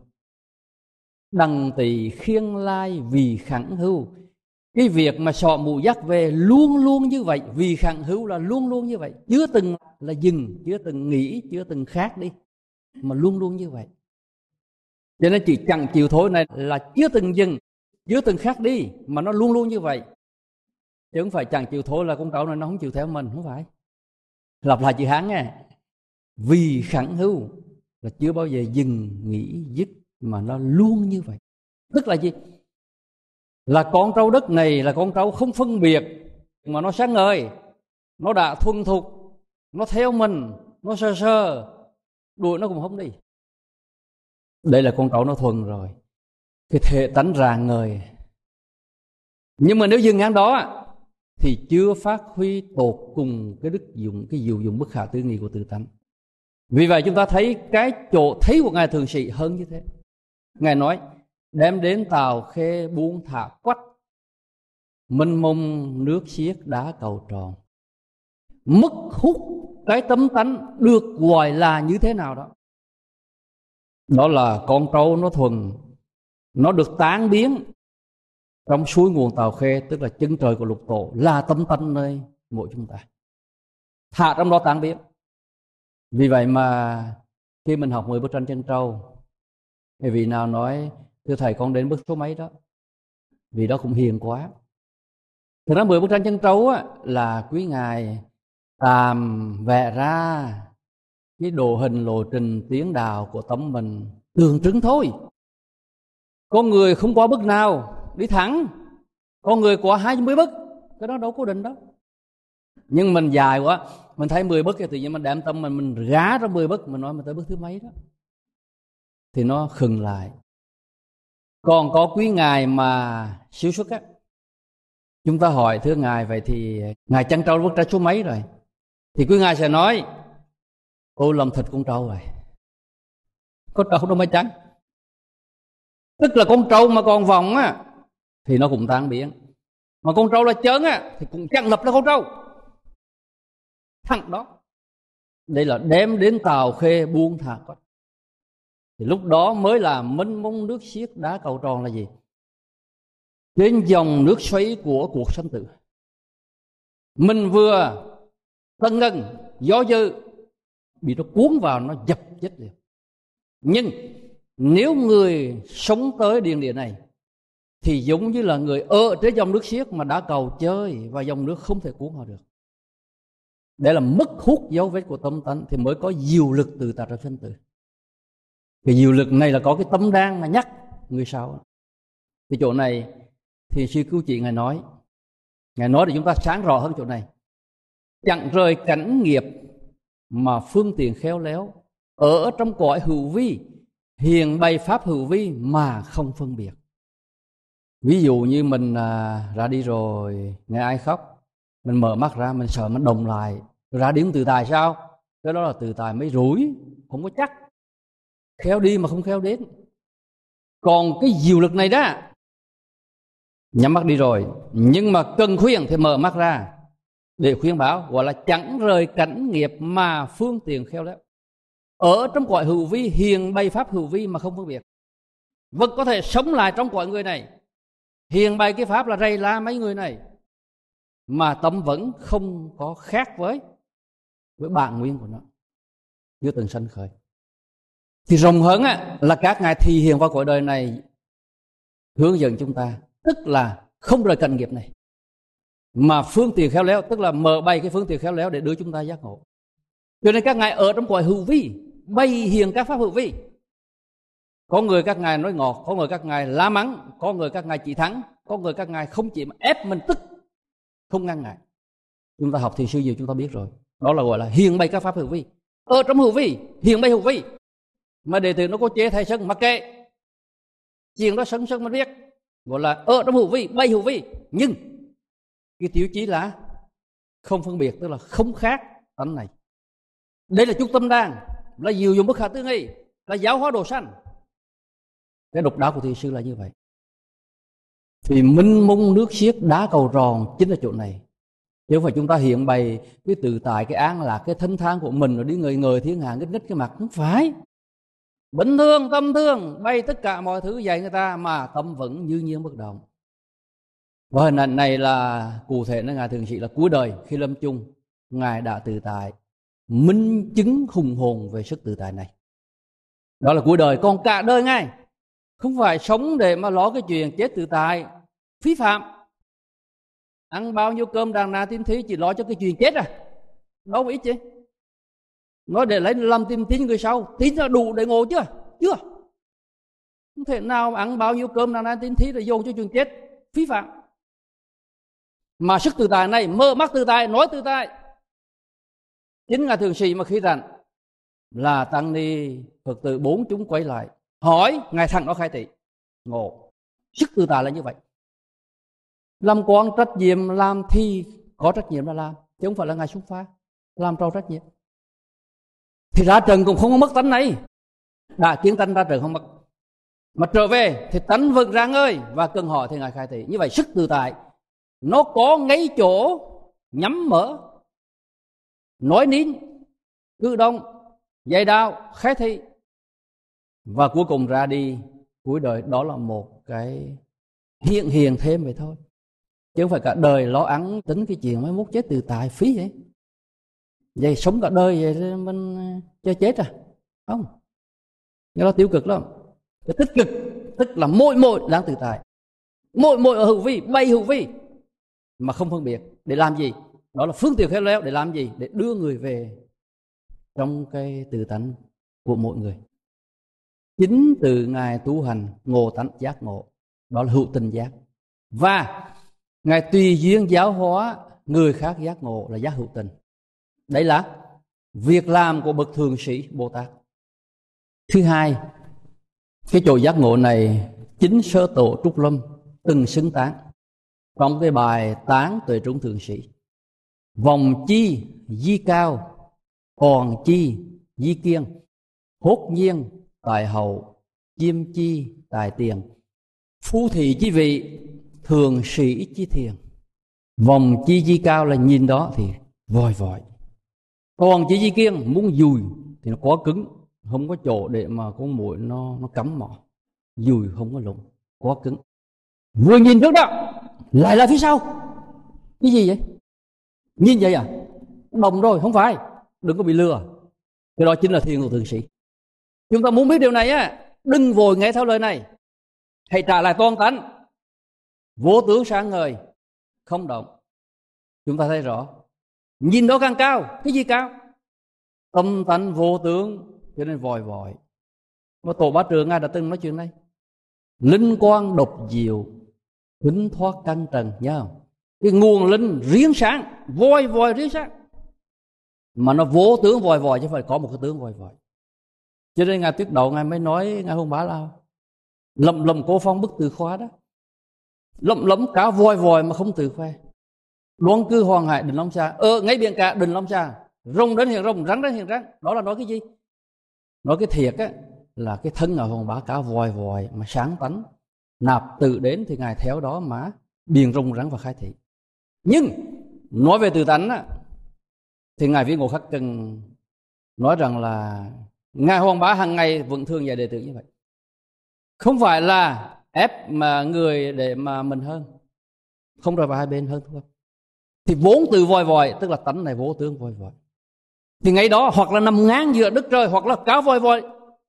Đằng tỳ khiêng lai vì khẳng hưu, cái việc mà sọ mũi dắt về luôn luôn như vậy. Vì khẳng hưu là luôn luôn như vậy, chưa từng là dừng, chưa từng nghỉ, chưa từng khác đi, mà luôn luôn như vậy. Cho nên chỉ chẳng chịu thôi này là chưa từng dừng, chưa từng khác đi, mà nó luôn luôn như vậy. Chứ không phải chẳng chịu thôi là con trâu này nó không chịu theo mình, không phải. Lặp lại chữ Hán nghe. Vì khẳng hưu là chưa bao giờ dừng, nghỉ, dứt, mà nó luôn như vậy. Tức là gì? Là con trâu đất này là con trâu không phân biệt, mà nó sáng ngời, nó đã thuần thục, nó theo mình, nó sơ sơ, đuổi nó cũng không đi. Đây là con trâu nó thuần rồi, cái thể tánh rạng ngời. Nhưng mà nếu dừng ngang đó thì chưa phát huy tột cùng cái đức dụng, cái diệu dụng bất khả tư nghị của tự tánh. Vì vậy chúng ta thấy cái chỗ thấy của Ngài Thượng Sĩ hơn như thế. Ngài nói đem đến Tàu Khê buông thả quách, mênh mông nước xiết đá cầu tròn. Mức hút cái tấm tánh được gọi là như thế nào đó? Đó là con trâu nó thuần, nó được tán biến trong suối nguồn Tàu Khê, tức là chân trời của lục tổ, là tâm tánh nơi mỗi chúng ta, thả trong đó tán biến. Vì vậy mà khi mình học mười bức tranh chân trâu, thì vị nào nói thưa thầy con đến bức số mấy đó, vì đó cũng hiền quá. Thực ra mười bức tranh chân trâu á, là quý ngài tàm vẽ ra cái đồ hình lộ trình tiến đạo của tấm mình tượng trưng thôi. Con người không qua bức nào đi thẳng, con người qua hai mươi bức, cái đó đâu cố định đó. Nhưng mình dài quá, mình thấy mười bức thì tự nhiên mình đem tâm mình mình gá ra mười bức, mình nói mình tới bức thứ mấy đó thì nó khừng lại. Còn có quý ngài mà siêu xuất á, chúng ta hỏi thưa ngài vậy thì ngài chăn trâu bức tranh số mấy rồi, thì quý ngài sẽ nói ô làm thịt con trâu rồi, con trâu đâu mới chăn. Tức là con trâu mà còn vòng á thì nó cũng tan biến, mà con trâu là trơn á thì cũng chẳng lập ra con trâu thẳng đó. Đây là đem đến Tàu Khê buông thả quách, thì lúc đó mới là mênh mông nước xiết đá cầu tròn. Là gì? Trên dòng nước xoáy của cuộc sanh tử, mình vừa tân ngân gió dư, bị nó cuốn vào, nó dập chết liền. Nhưng nếu người sống tới điền địa này thì giống như là người ở trên dòng nước xiết mà đã cầu chơi và dòng nước không thể cuốn họ được. Để là mất hút dấu vết của tâm tánh thì mới có diệu lực từ tại trong sinh tử. Cái diệu lực này là có cái tâm đang mà nhắc người sau. Thì chỗ này thì sư cứu chị Ngài nói, Ngài nói để chúng ta sáng rõ hơn chỗ này. Chẳng rời cảnh nghiệp mà phương tiện khéo léo, ở trong cõi hữu vi, hiền bày pháp hữu vi mà không phân biệt. Ví dụ như mình à, ra đi rồi nghe ai khóc, mình mở mắt ra, mình sợ mình đồng lại, ra đi không tự tài sao? Cái đó là tự tài mới rủi, không có chắc. Khéo đi mà không khéo đến. Còn cái diệu lực này đó, nhắm mắt đi rồi, nhưng mà cần khuyên thì mở mắt ra để khuyên bảo, gọi là chẳng rời cảnh nghiệp mà phương tiện khéo léo, ở trong cõi hữu vi, hiền bày pháp hữu vi mà không phân biệt. Vẫn có thể sống lại trong cõi người này, hiền bày cái pháp là rầy la mấy người này, mà tâm vẫn không có khác với với bản nguyên của nó chưa từng sanh khởi. Thì rộng hơn á, là các ngài thi hiền vào cõi đời này hướng dẫn chúng ta, tức là không rời cảnh nghiệp này mà phương tiện khéo léo, tức là mở bày cái phương tiện khéo léo để đưa chúng ta giác ngộ. Cho nên các ngài ở trong cõi hữu vi, bày hiền các pháp hữu vi. Có người các ngài nói ngọt, có người các ngài la mắng, có người các ngài chỉ thắng, có người các ngài không chỉ mà ép mình tức, không ngăn ngại. Chúng ta học thì sư nhiều chúng ta biết rồi, đó là gọi là hiền bày các pháp hữu vi. Ở trong hữu vi, hiền bày hữu vi. Mà đệ tử nó có chế thay sân mặc kệ, chuyện đó sân sân mình biết, gọi là ở trong hữu vi, bày hữu vi. Nhưng cái tiêu chí là không phân biệt, tức là không khác tánh này. Đây là trung tâm đan, là diệu dụng bất khả tư nghị, là giáo hóa độ sanh. Cái độc đáo của thiền sư là như vậy. Thì minh mông nước xiết đá cầu tròn chính là chỗ này. Chứ không phải chúng ta hiện bày cái tự tại, cái an lạc, cái thênh thang của mình rồi đi ngời ngời thiên hạ nghích nghích cái mặt. Không phải. Bình thường, tâm thương, bày tất cả mọi thứ dạy người ta mà tâm vẫn như nhiên bất động. Và hình ảnh này là cụ thể là Ngài Thượng Sĩ là cuối đời khi lâm chung, Ngài đã tự tại, minh chứng hùng hồn về sức tự tại này. Đó là cuối đời, còn cả đời Ngài không phải sống để mà lo cái chuyện chết tự tại, phí phạm. Ăn bao nhiêu cơm đàn na tín thí chỉ lo cho cái chuyện chết à? Đâu có ít chứ. Nói để lấy làm tin tín người sau, tín là đủ để ngộ chưa? Chưa. Không thể nào ăn bao nhiêu cơm đàn na tín thí để dồn cho chuyện chết, phí phạm. Mà sức tự tại này, mơ mắt tự tại, nói tự tại. Chính Ngài Thượng Sĩ mà khi rảnh là tăng ni Phật tử bốn chúng quay lại hỏi Ngài thẳng đó khai thị ngộ. Sức tự tại là như vậy. Làm quan trách nhiệm, làm thi có trách nhiệm là làm, chứ không phải là Ngài xuất phát làm trao trách nhiệm. Thì ra trần cũng không có mất tánh này, đã kiến tánh ra trần không mất, mà trở về thì tánh vực ra ngơi và cần hỏi thì Ngài khai thị. Như vậy sức tự tại nó có ngay chỗ nhắm mở, nói nín, cử động, dạy đạo, khai thị, và cuối cùng ra đi cuối đời. Đó là một cái hiện hiện thêm vậy thôi, chứ không phải cả đời lo ăn tính cái chuyện mới mốt chết tự tại phí vậy. Vậy sống cả đời vậy mình chơi chết à? Không, cái đó tiêu cực lắm. Cái tích cực tức là mỗi mỗi đang tự tại, mỗi mỗi ở hữu vi, bay hữu vi mà không phân biệt. Để làm gì? Đó là phương tiện khéo léo để làm gì? Để đưa người về trong cái tự tánh của mỗi người. Chính từ Ngài tu hành ngộ tánh giác ngộ, đó là hữu tình giác. Và Ngài tùy duyên giáo hóa người khác giác ngộ là giác hữu tình. Đấy là việc làm của bậc Thượng Sĩ Bồ Tát. Thứ hai, cái chỗ giác ngộ này chính Sơ Tổ Trúc Lâm từng xứng tán trong cái bài Tán Tuệ Trung Thượng Sĩ. Vòng chi di cao, còn chi di kiên, hốt nhiên tài hậu, chiêm chi tài tiền, phu thị chi vị, thường sĩ chi thiền. Vòng chi di cao là nhìn đó thì vòi vòi, còn chi di kiên muốn dùi thì nó quá cứng, không có chỗ để mà con muỗi nó nó cắm mỏ, dùi không có lụng, quá cứng. Vừa nhìn trước đó lại là phía sau. Cái gì vậy? Nhìn vậy à? Đồng rồi, không phải. Đừng có bị lừa. Cái đó chính là thiên của thượng sĩ. Chúng ta muốn biết điều này á, đừng vội nghe theo lời này, hãy trả lại toàn tánh, vô tướng sáng ngời, không động. Chúng ta thấy rõ, nhìn đó càng cao. Cái gì cao? Tâm tánh vô tướng, cho nên vòi vòi. Mà Tổ Bá Trường Ngài đã từng nói chuyện này. Linh quang độc diệu, thính thoát căn trần, nhớ không? Cái nguồn linh riêng sáng, vòi vòi riêng sáng, mà nó vô tướng vòi vòi, chứ phải có một cái tướng vòi vòi. Cho nên Ngài Tuyết Độ Ngài mới nói, Ngài Hùng Bá Lao lầm lầm Cô Phong bức từ khóa đó, lầm lầm cả vòi vòi mà không tự khoe. Loan cư hoàng hải đình Long Xa, ờ ngay biển cả đình Long Xa, rồng đến hiện rồng, rắn đến hiện rắn. Đó là nói cái gì? Nói cái thiệt á, là cái thân ở Hoàng Bá cả vòi vòi mà sáng tánh, nạp tự đến thì Ngài theo đó mà biển rồng rắn và khai thị. Nhưng nói về tự tánh á, thì Ngài Viết Ngộ Khắc cần nói rằng là Ngài Hoàng Bá hàng ngày vẫn thường dạy đệ tử như vậy. Không phải là ép mà người để mà mình hơn, không rời vào hai bên hơn thôi. Thì vốn từ vòi vòi, tức là tánh này vô tướng vòi vòi. Thì ngay đó hoặc là nằm ngang giữa đất trời, hoặc là cáo vòi vòi,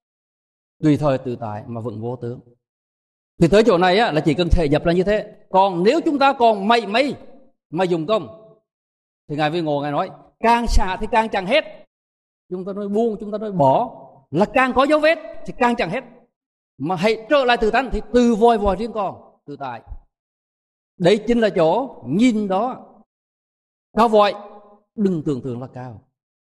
tùy thời tự tại mà vẫn vô tướng. Thì tới chỗ này á, là chỉ cần thể nhập là như thế. Còn nếu chúng ta còn mây mây mà dùng công, thì Ngài Vi Ngộ Ngài nói càng xả thì càng chẳng hết. Chúng ta nói buông, chúng ta nói bỏ, là càng có dấu vết thì càng chẳng hết. Mà hãy trở lại tự tánh thì từ vòi vòi riêng còn tự tại. Đấy chính là chỗ nhìn đó. Cao vòi đừng tưởng tượng là cao.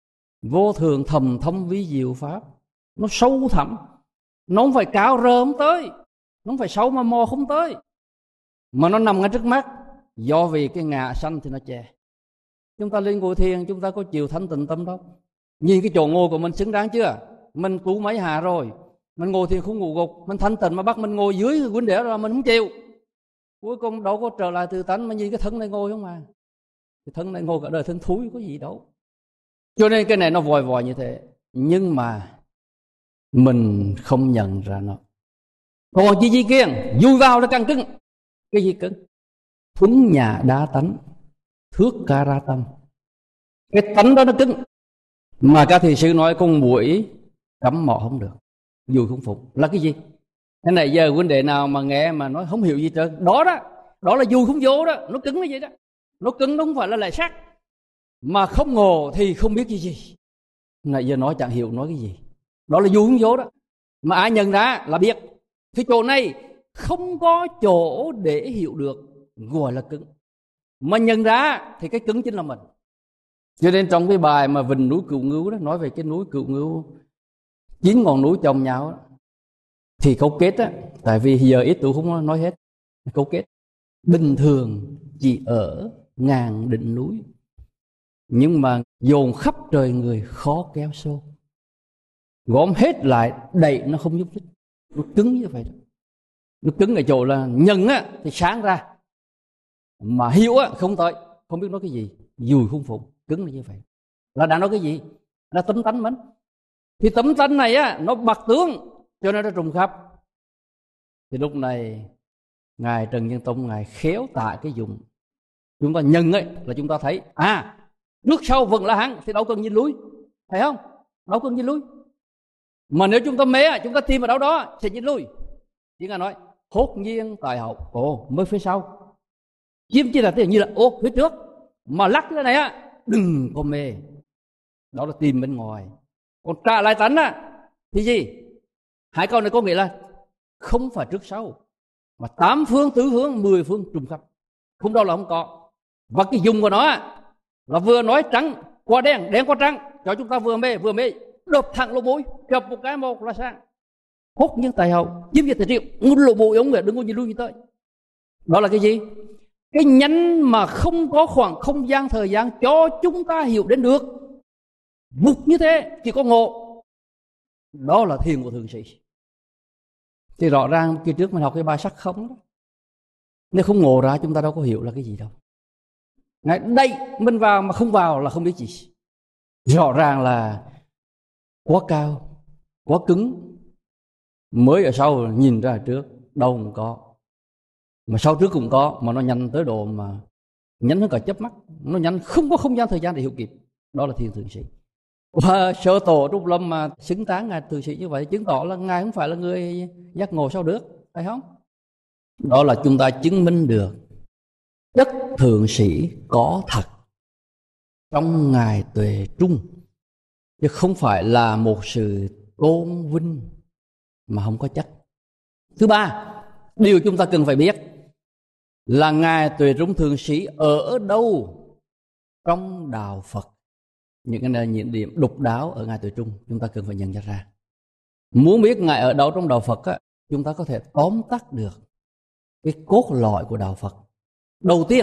Vô thường thầm thâm vi diệu pháp, nó sâu thẳm. Nó không phải cao rờ không tới, nó không phải sâu mà mò không tới, mà nó nằm ngay trước mắt. Do vì cái ngã sanh thì nó che. Chúng ta lên ngồi thiền, chúng ta có chịu thanh tịnh tâm đâu. Nhìn cái chỗ ngồi của mình xứng đáng chưa? Mình tu mấy hạ rồi, mình ngồi thiền không ngủ gục, mình thanh tịnh mà bắt mình ngồi dưới huynh đệ rồi mình không chịu. Cuối cùng đâu có trở lại tự tánh, mà nhìn cái thân này ngồi không mà. Cái thân này ngồi cả đời thân thúi có gì đâu. Cho nên cái này nó vòi vòi như thế, nhưng mà mình không nhận ra nó. Còn chi chi kiên vui vào nó càng cứng. Cái gì cứng? Thuấn nhà đá tánh, thước ca ra tâm. Cái tánh đó nó cứng, mà các thiền sư nói con muỗi cắm mỏ không được, dùi không phục. Là cái gì? Thế này giờ vấn đề nào mà nghe mà nói không hiểu gì trơn. Đó đó, đó là dùi không vô đó. Nó cứng như vậy đó. Nó cứng, nó không phải là lại sắc. Mà không ngộ thì không biết gì gì. Này giờ nói chẳng hiểu nói cái gì. Đó là dùi không vô đó. Mà ai nhận ra là biết. Cái chỗ này không có chỗ để hiểu được, gọi là cứng. Mà nhận ra thì cái cứng chính là mình. Cho nên trong cái bài mà Vịnh núi Cựu Ngưu đó, nói về cái núi Cựu Ngưu, chín ngọn núi chồng nhau đó, thì cấu kết á, tại vì giờ ít tôi không nói hết. Cấu kết bình thường chỉ ở ngàn đỉnh núi, nhưng mà dồn khắp trời người khó kéo xô. Gom hết lại đẩy nó không nhúc nhích. Nó cứng như vậy. Nó cứng ở chỗ là nhận á thì sáng ra, mà hiểu á không tới, không biết nói cái gì, dùi không phục, cứng là như vậy. Là đã nói cái gì? Là tấm tánh mình. Thì tấm tánh này á nó bạc tướng, cho nên nó trùng khắp. Thì lúc này Ngài Trần Nhân Tông Ngài khéo tại cái dùng. Chúng ta nhận ấy là chúng ta thấy à, trước sau vẫn là hắn, thì đâu cần nhìn lui, thấy không? Đâu cần nhìn lui. Mà nếu chúng ta mê, chúng ta tìm ở đâu đó sẽ nhìn lui. Chỉ Ngài nói hốt nhiên tại hậu, ồ mới phía sau. Chiếm chỉ là thế như là ồ phía trước. Mà lắc cái này á, đừng có mê. Đó là tìm bên ngoài. Còn trả lại tánh á thì gì? Hai câu này có nghĩa là không phải trước sau, mà tám phương tứ hướng, mười phương trùng khắp. Không đâu là không có. Và cái dùng của nó là vừa nói trắng qua đen, đen qua trắng, cho chúng ta vừa mê vừa mê, đập thẳng lỗ mũi, chập một cái một là sang. Hốt nhưng tài hậu, chiếm việc tài triệu, ngôn lộ bộ giống người, đừng có nhìn lui gì tới. Đó là cái gì? Cái nhánh mà không có khoảng không gian thời gian cho chúng ta hiểu đến được. Mục như thế chỉ có ngộ. Đó là thiền của thượng sĩ. Thì rõ ràng kỳ trước mình học cái bài sắc không đó, nếu không ngộ ra chúng ta đâu có hiểu là cái gì đâu. Ngay đây mình vào mà không vào là không biết gì. Rõ ràng là quá cao, quá cứng. Mới ở sau nhìn ra trước đâu cũng có, mà sau trước cũng có, mà nó nhanh tới độ mà nhanh hơn cả chớp mắt. Nó nhanh không có không gian thời gian để hiểu kịp. Đó là thiền thượng sĩ. Và sơ tổ Trúc Lâm mà xứng tán ngài thượng sĩ như vậy, chứng tỏ là ngài không phải là người giác ngộ sao được, phải không? Đó là chúng ta chứng minh được chất thượng sĩ có thật trong ngài Tuệ Trung, chứ không phải là một sự tôn vinh mà không có chất. Thứ ba, điều chúng ta cần phải biết là ngài Tuệ Trung thượng sĩ ở đâu trong đạo Phật. Những cái này những điểm độc đáo ở ngài Tuệ Trung chúng ta cần phải nhận ra. Muốn biết ngài ở đâu trong đạo Phật á, chúng ta có thể tóm tắt được cái cốt lõi của đạo Phật. Đầu tiên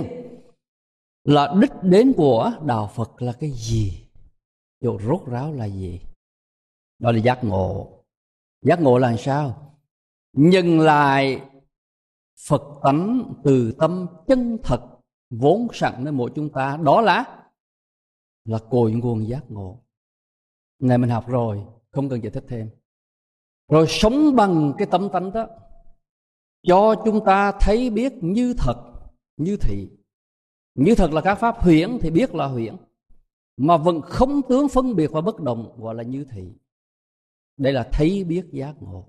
là đích đến của đạo Phật là cái gì, chỗ rốt ráo là gì? Đó là giác ngộ. Giác ngộ là sao? Nhận lại Phật tánh từ tâm chân thật vốn sẵn nơi mỗi chúng ta, đó là là cội nguồn giác ngộ. Này mình học rồi, không cần giải thích thêm. Rồi sống bằng cái tâm tánh đó, cho chúng ta thấy biết như thật, như thị. Như thật là các pháp huyễn thì biết là huyễn, mà vẫn không tướng phân biệt và bất động, gọi là như thị. Đây là thấy biết giác ngộ.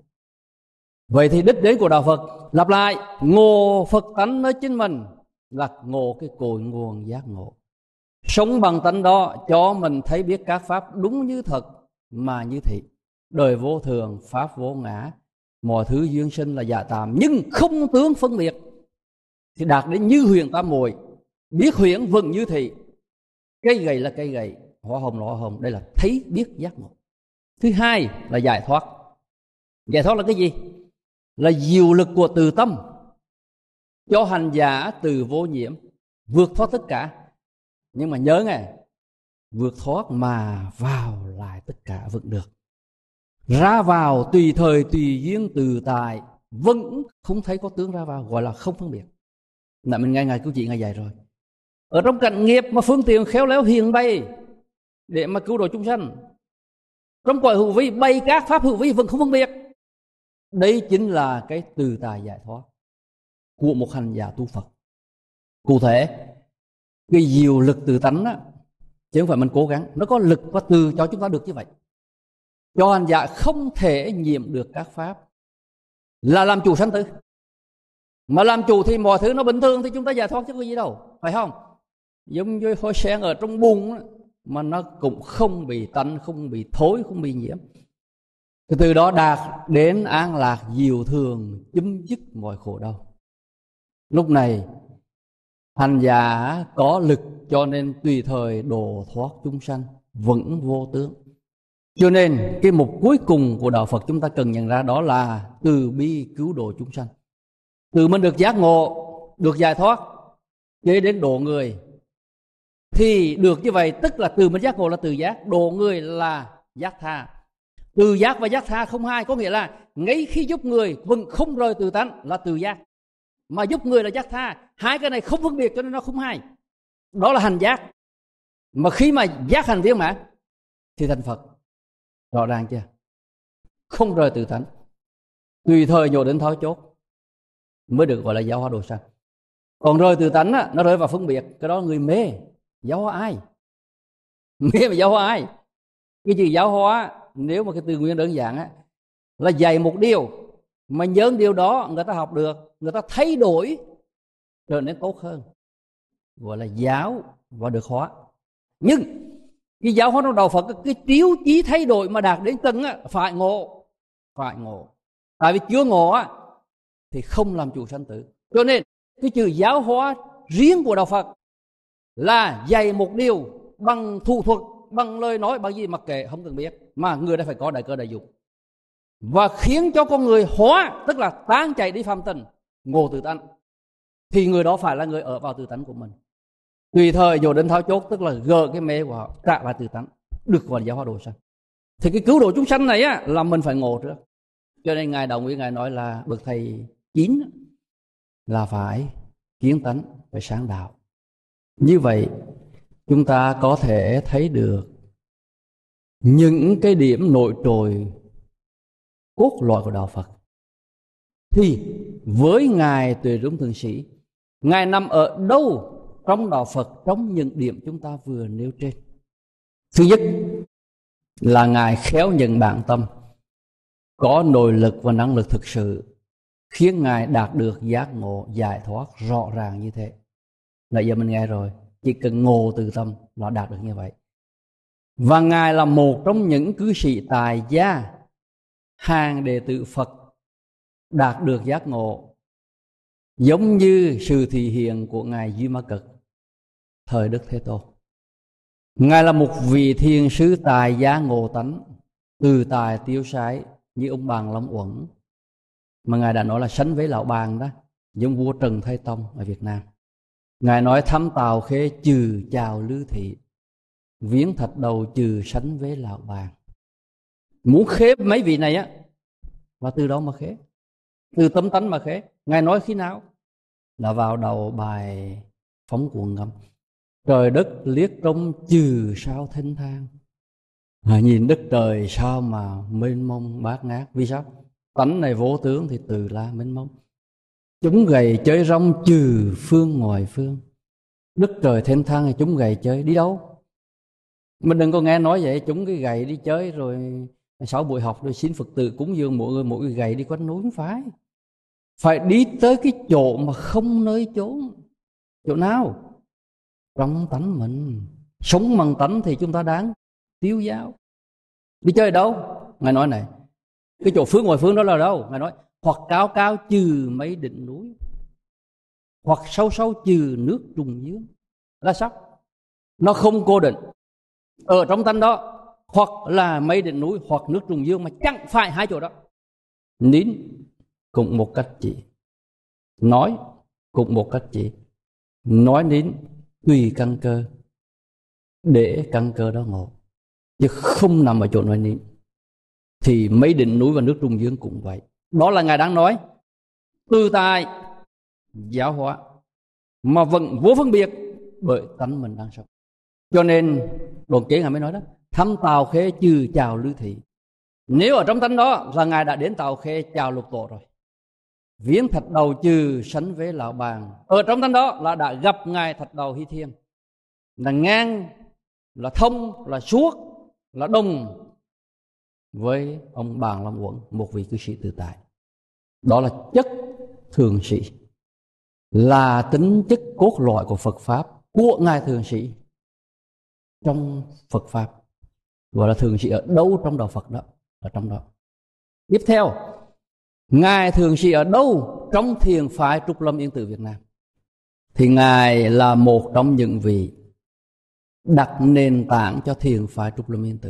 Vậy thì đích đến của đạo Phật, lặp lại, ngộ Phật tánh nơi chính mình là ngộ cái cội nguồn giác ngộ. Sống bằng tánh đó cho mình thấy biết các pháp đúng như thật mà như thị. Đời vô thường, pháp vô ngã, mọi thứ duyên sinh là giả tạm, nhưng không tướng phân biệt, thì đạt đến như huyền tam muội, biết huyễn vẫn như thị. Cây gậy là cây gậy, hoa hồng là hoa hồng. Đây là thấy biết giác ngộ. Thứ hai là giải thoát. Giải thoát là cái gì? Là diệu lực của từ tâm, cho hành giả từ vô nhiễm vượt thoát tất cả. Nhưng mà nhớ nghe, vượt thoát mà vào lại tất cả vẫn được. Ra vào tùy thời tùy duyên tự tại, vẫn không thấy có tướng ra vào, gọi là không phân biệt. Nãy mình nghe ngài cứu chị ngài dạy rồi. Ở trong cảnh nghiệp mà phương tiện khéo léo hiện bày để mà cứu độ chúng sanh, trong cõi hữu vi bày các pháp hữu vi vẫn không phân biệt. Đây chính là cái từ tài giải thoát của một hành giả tu Phật. Cụ thể, cái diệu lực từ tánh á, chứ không phải mình cố gắng, nó có lực và từ cho chúng ta được như vậy. Cho hành giả không thể nhiễm được các pháp, là làm chủ sanh tử. Mà làm chủ thì mọi thứ nó bình thường thì chúng ta giải thoát chứ có gì đâu, phải không? Giống như hôi sen ở trong bùn á, mà nó cũng không bị tanh, không bị thối, không bị nhiễm. Từ từ đó đạt đến an lạc diệu thường, chấm dứt mọi khổ đau. Lúc này hành giả có lực cho nên tùy thời độ thoát chúng sanh, vẫn vô tướng. Cho nên cái mục cuối cùng của đạo Phật chúng ta cần nhận ra đó là từ bi cứu độ chúng sanh. Từ mình được giác ngộ, được giải thoát, kế đến độ người. Thì được như vậy tức là từ mình giác ngộ là từ giác, độ người là giác tha. Từ giác và giác tha không hai, có nghĩa là ngay khi giúp người vẫn không rời từ tánh là từ giác, mà giúp người là giác tha. Hai cái này không phân biệt cho nên nó không hai. Đó là hành giác. Mà khi mà giác hành viên mãn thì thành Phật. Rõ ràng chưa? Không rời từ tánh, tùy thời nhổ đến tháo chốt mới được gọi là giáo hóa độ sanh. Còn rời từ tánh á, nó rơi vào phân biệt, cái đó người mê. Giáo hóa ai? Mê mà giáo hóa ai? Cái chữ giáo hóa, nếu mà cái từ nguyên đơn giản á, là dạy một điều mà nhớ điều đó người ta học được, người ta thay đổi trở nên tốt hơn, gọi là giáo và được hóa. Nhưng cái giáo hóa trong đạo Phật, cái chiếu chí thay đổi mà đạt đến cần á, phải ngộ, phải ngộ. Tại vì chưa ngộ á thì không làm chủ sanh tử. Cho nên cái chữ giáo hóa riêng của đạo Phật là dạy một điều bằng thủ thuật, bằng lời nói, bằng gì mặc kệ không cần biết, mà người đã phải có đại cơ đại dụng, và khiến cho con người hóa, tức là tan chạy đi phàm tình, ngộ tự tánh, thì người đó phải là người ở vào tự tánh của mình. Tùy thời dồ đến tháo chốt, tức là gỡ cái mê của họ trả lại tự tánh, được gọi là giáo hóa độ sanh. Thì cái cứu độ chúng sanh này á là mình phải ngộ trước. Cho nên ngài Đạo Nguyện ngài nói là bậc thầy chín là phải kiến tánh, phải sáng đạo. Như vậy chúng ta có thể thấy được những cái điểm nổi trội cốt lõi của đạo Phật. Thì với ngài Tuệ Trung thượng sĩ, ngài nằm ở đâu trong đạo Phật trong những điểm chúng ta vừa nêu trên? Thứ nhất là Ngài khéo nhận bản tâm, có nội lực và năng lực thực sự, khiến Ngài đạt được giác ngộ giải thoát rõ ràng như thế. Nãy giờ mình nghe rồi, chỉ cần ngộ từ tâm là đạt được như vậy. Và Ngài là một trong những cư sĩ tài gia, hàng đệ tử Phật đạt được giác ngộ, giống như sự thị hiện của Ngài Duy Ma Cực thời Đức Thế Tôn. Ngài là một vị thiền sư tài gia ngộ tánh, từ tài tiêu sái như ông Bàn Long Uẩn, mà Ngài đã nói là sánh với lão Bàn đó, giống vua Trần Thái Tông ở Việt Nam. Ngài nói thăm Tào Khê trừ chào Lư Thị, viếng thạch đầu trừ sánh với lão Bàn. Muốn khế mấy vị này á, và từ đó mà khế, từ tâm tánh mà khế. Ngài nói khi nào? Là vào đầu bài Phóng Cuồng Ngâm. Trời đất liếc trông trừ sao thênh thang, à, nhìn đất trời sao mà mênh mông bát ngát. Vì sao? Tánh này vô tướng thì từ la mênh mông. Chúng gầy chơi rong trừ phương ngoài phương. Đất trời thênh thang thì chúng gầy chơi đi đâu? Mình đừng có nghe nói vậy, chúng cái gầy đi chơi rồi sáu buổi học rồi xin Phật tử cúng dường mỗi người mỗi người gầy đi quanh núi. Không phải, phải đi tới cái chỗ mà không nơi chốn. Chỗ nào? Trong tánh mình. Sống bằng tánh thì chúng ta đáng tiêu dao. Đi chơi ở đâu? Ngài nói này, cái chỗ phương ngoài phương đó là đâu? Ngài nói hoặc cao cao trừ mấy đỉnh núi, hoặc sâu sâu trừ nước trùng dương. Là sao? Nó không cố định ở trong tánh đó. Hoặc là mấy đỉnh núi, hoặc nước trùng dương, mà chẳng phải hai chỗ đó. Nín cũng một cách chỉ, nói cũng một cách chỉ. Nói nín tùy căn cơ, để căn cơ đó ngộ, chứ không nằm ở chỗ nói nín. Thì mấy đỉnh núi và nước trùng dương cũng vậy. Đó là Ngài đang nói từ tài giáo hóa, mà vẫn vô phân biệt bởi tánh mình đang sống. Cho nên Đoạn Kế Ngài mới nói đó, thăm Tào Khê trừ chào Lư Thị. Nếu ở trong tánh đó là Ngài đã đến Tào Khê chào Lục Tổ rồi. Viếng thạch đầu trừ sánh với lão Bàn, ở trong tánh đó là đã gặp Ngài Thạch Đầu Hy Thiên, là ngang, là thông, là suốt, là đồng với ông Bàn Long Uẩn, một vị cư sĩ tự tại. Đó là chất thường sĩ, là tính chất cốt lõi của Phật Pháp, của Ngài thường sĩ trong Phật Pháp. Gọi là thường sĩ ở đâu trong đạo Phật đó, ở trong đó. Tiếp theo, Ngài thường sĩ ở đâu trong thiền phái Trúc Lâm Yên Tử Việt Nam? Thì Ngài là một trong những vị đặt nền tảng cho thiền phái Trúc Lâm Yên Tử.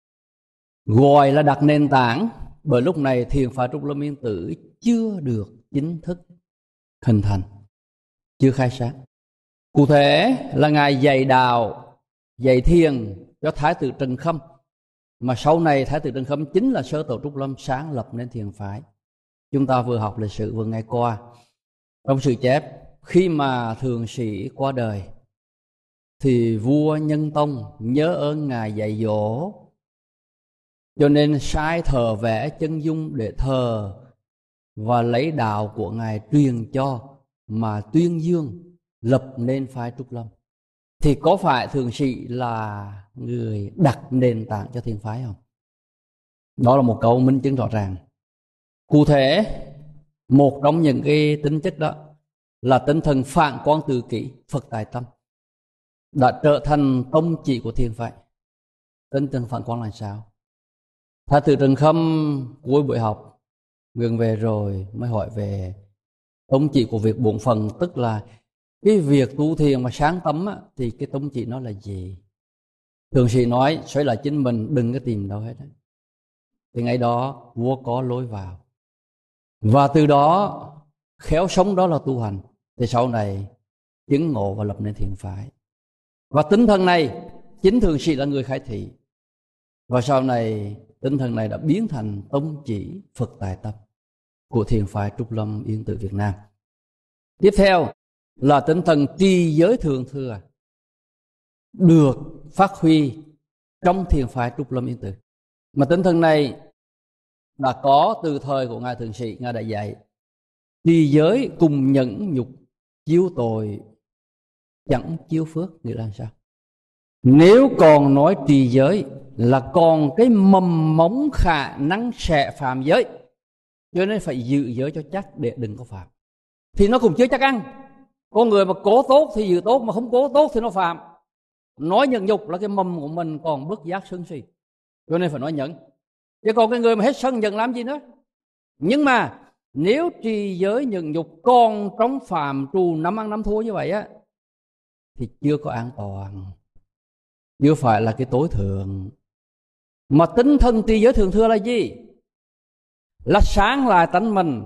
Gọi là đặt nền tảng bởi lúc này thiền phái Trúc Lâm Yên Tử chưa được chính thức hình thành, chưa khai sáng. Cụ thể là Ngài dạy đạo, dạy thiền cho Thái tử Trần Khâm, mà sau này Thái tử Trần Khâm chính là sơ tổ Trúc Lâm sáng lập nên thiền phái. Chúng ta vừa học lịch sử vừa nghe qua. Trong sự chép, khi mà thường sĩ qua đời thì vua Nhân Tông nhớ ơn Ngài dạy dỗ, cho nên sai thờ vẽ chân dung để thờ và lấy đạo của Ngài truyền cho, mà tuyên dương lập nên phái Trúc Lâm. Thì có phải thường sĩ là người đặt nền tảng cho thiền phái không? Đó là một câu minh chứng rõ ràng. Cụ thể, một trong những cái tính chất đó là tinh thần phản quan tự kỷ, Phật tại tâm, đã trở thành tông chỉ của thiền phái. Tinh thần phản quan là sao? Thái tử Trần Khâm cuối buổi học gần về rồi mới hỏi về tông chỉ của việc bổn phận, tức là cái việc tu thiền mà sáng tâm á, thì cái tông chỉ nó là gì? Thường sĩ nói xoay lại chính mình, đừng có tìm đâu hết. Thì ngày đó vua có lối vào, và từ đó khéo sống đó là tu hành. Thì sau này chứng ngộ và lập nên thiền phái. Và tinh thần này chính thường sĩ là người khai thị, và sau này tinh thần này đã biến thành tông chỉ Phật tại tâm của thiền phái Trúc Lâm Yên Tử Việt Nam. Tiếp theo là tinh thần trì giới thượng thừa được phát huy trong thiền phái Trúc Lâm Yên Tử. Mà tinh thần này đã có từ thời của Ngài Thượng Sĩ. Ngài đã dạy trì giới cùng nhẫn nhục, chiếu tội chẳng chiếu phước. Nghĩa là sao? Nếu còn nói trì giới là còn cái mầm mống khả năng sẽ phạm giới, cho nên phải giữ giới cho chắc để đừng có phạm. Thì nó cũng chưa chắc ăn. Con người mà cố tốt thì giữ tốt, mà không cố tốt thì nó phạm. Nói nhẫn nhục là cái mầm của mình còn bất giác sân si, cho nên phải nói nhẫn. Chứ còn cái người mà hết sân giận làm gì nữa. Nhưng mà nếu trì giới nhẫn nhục còn trong phạm trù năm ăn năm thua như vậy á, thì chưa có an toàn, chưa phải là cái tối thượng. Mà tinh thần trì giới thượng thừa là gì? Là sáng lại tánh mình,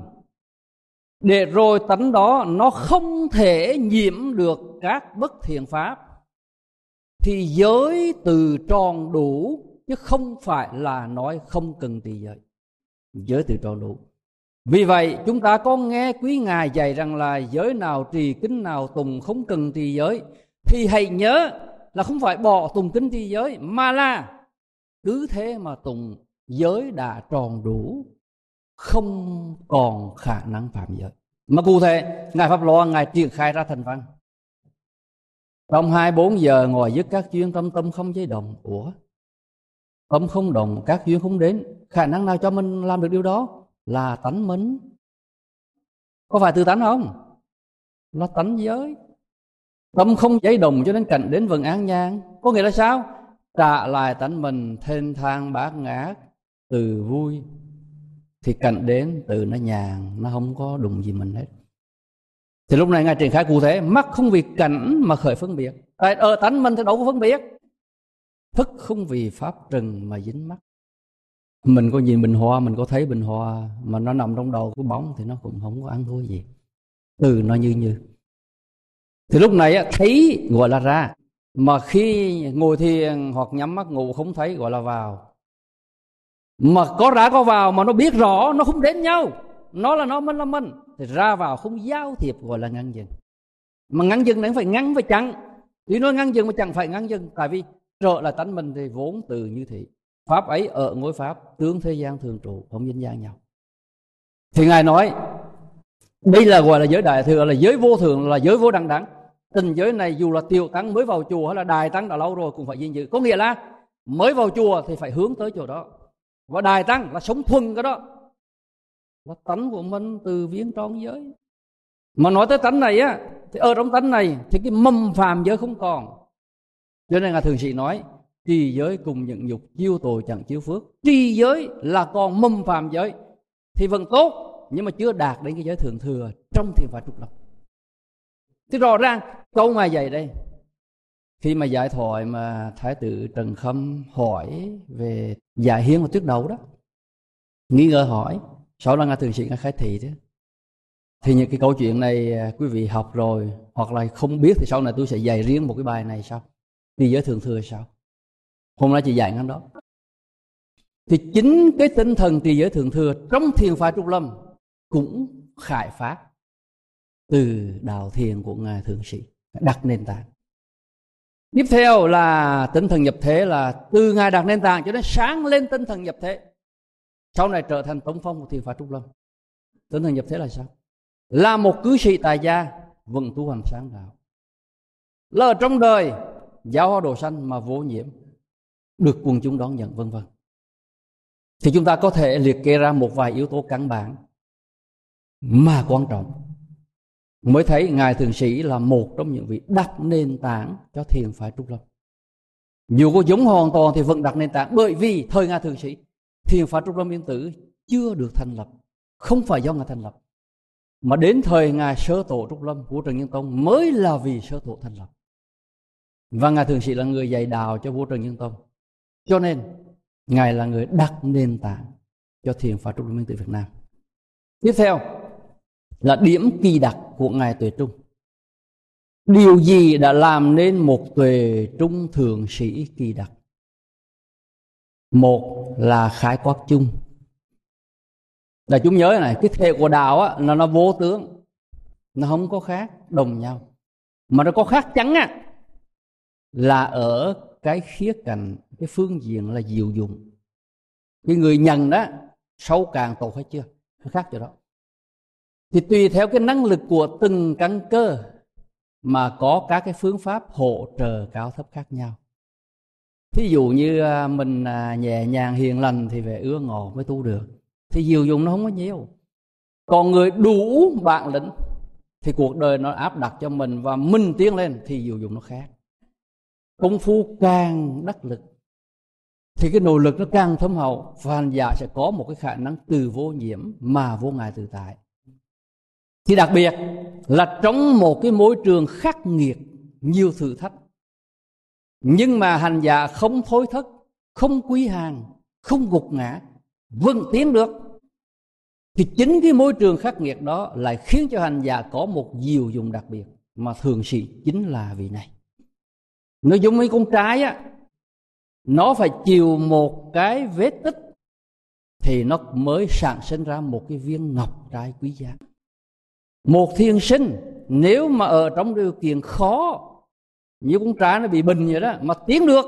để rồi tánh đó nó không thể nhiễm được các bất thiện pháp, thì giới từ tròn đủ, chứ không phải là nói không cần trì giới. Giới từ tròn đủ. Vì vậy chúng ta có nghe quý ngài dạy rằng là giới nào trì kính nào tùng không cần trì giới, thì hãy nhớ là không phải bỏ tùng kính trì giới, mà là cứ thế mà tùng, giới đã tròn đủ, không còn khả năng phạm giới. Mà cụ thể ngài Pháp Loa ngài triển khai ra thành văn. Trong hai mươi bốn giờ ngồi dứt các duyên, trong tâm không giấy động. Ủa, tâm không động, các duyên không đến, khả năng nào cho mình làm được điều đó? Là tánh mình. Có phải từ tánh không? Là tánh giới. Tâm không giấy động cho nên cảnh đến vẫn an nhàn. Có nghĩa là sao? Trả lại tánh mình thênh thang bát ngát, từ vui, thì cảnh đến từ nó nhàn, nó không có đụng gì mình hết. Thì lúc này ngài triển khai cụ thể, mắt không vì cảnh mà khởi phân biệt. Tại ở tánh mình thì đâu có phân biệt. Thức không vì pháp trần mà dính mắt. Mình có nhìn bình hoa, mình có thấy bình hoa, mà nó nằm trong đầu cái bóng thì nó cũng không có ăn thua gì. Từ nó như như. Thì lúc này thấy gọi là ra. Mà khi ngồi thiền hoặc nhắm mắt ngủ không thấy gọi là vào. Mà có ra có vào mà nó biết rõ, nó không đến nhau, nó là nó, mình là mình, thì ra vào không giao thiệp gọi là ngăn dừng. Mà ngăn dừng này phải ngăn và chặn. Vì nói ngăn dừng mà chẳng phải ngăn dừng. Tại vì trợ là tánh mình thì vốn từ như thị. Pháp ấy ở ngôi pháp, tướng thế gian thường trụ, không dính dáng nhau. Thì ngài nói đây là gọi là giới đại thừa, là giới vô thường, là giới vô đẳng đẳng. Tình giới này dù là tiểu tăng mới vào chùa hay là đài tăng đã lâu rồi cũng phải gìn giữ. Có nghĩa là mới vào chùa thì phải hướng tới chỗ đó, và đài tăng là sống thuần cái đó, là tánh của mình từ viếng tròn giới. Mà nói tới tánh này á, thì ở trong tánh này thì cái mầm phàm giới không còn. Cho nên là thường sĩ nói trì giới cùng nhẫn nhục, chiêu tội chẳng chiêu phước. Trì giới là còn mầm phàm giới thì vẫn tốt, nhưng mà chưa đạt đến cái giới thượng thừa trong thiền pháp trục lâm. Thì rõ ràng câu mà dạy đây, khi mà giải thoại mà Thái tử Trần Khâm hỏi về giải hiến và tuyết đầu đó, nghi ngờ hỏi, sau đó ngài thường sĩ ngài khai thị thế. Thì những cái câu chuyện này quý vị học rồi, hoặc là không biết thì sau này tôi sẽ dạy riêng một cái bài này sau. Trì giới thượng thừa sao? Hôm nay chỉ dạy ngắn đó. Thì chính cái tinh thần trì giới thượng thừa trong thiền pháp trục lâm cũng khải phát từ đạo thiền của ngài thượng sĩ, đặt nền tảng. Tiếp theo là tinh thần nhập thế, là từ ngài đặt nền tảng cho đến sáng lên tinh thần nhập thế, sau này trở thành tông phong của thiền pháp trục lâm. Tinh thần nhập thế là sao? Là một cư sĩ tại gia vẫn tu hành sáng đạo, là ở trong đời giáo hóa độ sanh mà vô nhiễm, được quần chúng đón nhận, vân vân. Thì chúng ta có thể liệt kê ra một vài yếu tố căn bản mà quan trọng, mới thấy ngài thượng sĩ là một trong những vị đặt nền tảng cho thiền phái trục lâm. Dù có giống hoàn toàn thì vẫn đặt nền tảng, bởi vì thời ngài thượng sĩ thiền phái trục lâm Yên Tử chưa được thành lập, không phải do ngài thành lập, mà đến thời ngài sơ tổ trục lâm vua Trần Nhân Tông mới là vì sơ tổ thành lập. Và ngài thượng sĩ là người dạy đạo cho vua Trần Nhân Tông, cho nên ngài là người đặt nền tảng cho thiền phái trục lâm Yên Tử Việt Nam. Tiếp theo là điểm kỳ đặc của ngài Tuệ Trung. Điều gì đã làm nên một Tuệ Trung thượng sĩ kỳ đặc? Một là khái quát chung. Là chúng nhớ này, cái thể của đạo á, là nó vô tướng, nó không có khác đồng nhau, mà nó có khác chắn á, là ở cái khía cạnh, cái phương diện là diệu dụng. Cái người nhận đó sâu càng tốt hay chưa, nó khác chỗ đó. Thì tùy theo cái năng lực của từng căn cơ mà có các cái phương pháp hỗ trợ cao thấp khác nhau. Thí dụ như mình nhẹ nhàng hiền lành thì về ưa ngọt mới tu được, thì diệu dụng nó không có nhiều. Còn người đủ bản lĩnh thì cuộc đời nó áp đặt cho mình và mình tiến lên thì diệu dụng nó khác. Công phu càng đắc lực thì cái nội lực nó càng thâm hậu, và hành giả sẽ có một cái khả năng từ vô nhiễm mà vô ngại tự tại. Thì đặc biệt là trong một cái môi trường khắc nghiệt, nhiều thử thách, nhưng mà hành giả không thối thất, không quy hàng, không gục ngã, vẫn tiến được, thì chính cái môi trường khắc nghiệt đó lại khiến cho hành giả có một diệu dụng đặc biệt, mà thường sĩ chính là vị này. Nó giống như con trái á, nó phải chịu một cái vết tích thì nó mới sản sinh ra một cái viên ngọc trai quý giá. Một thiền sinh nếu mà ở trong điều kiện khó, như con trái nó bị bệnh vậy đó, mà tiến được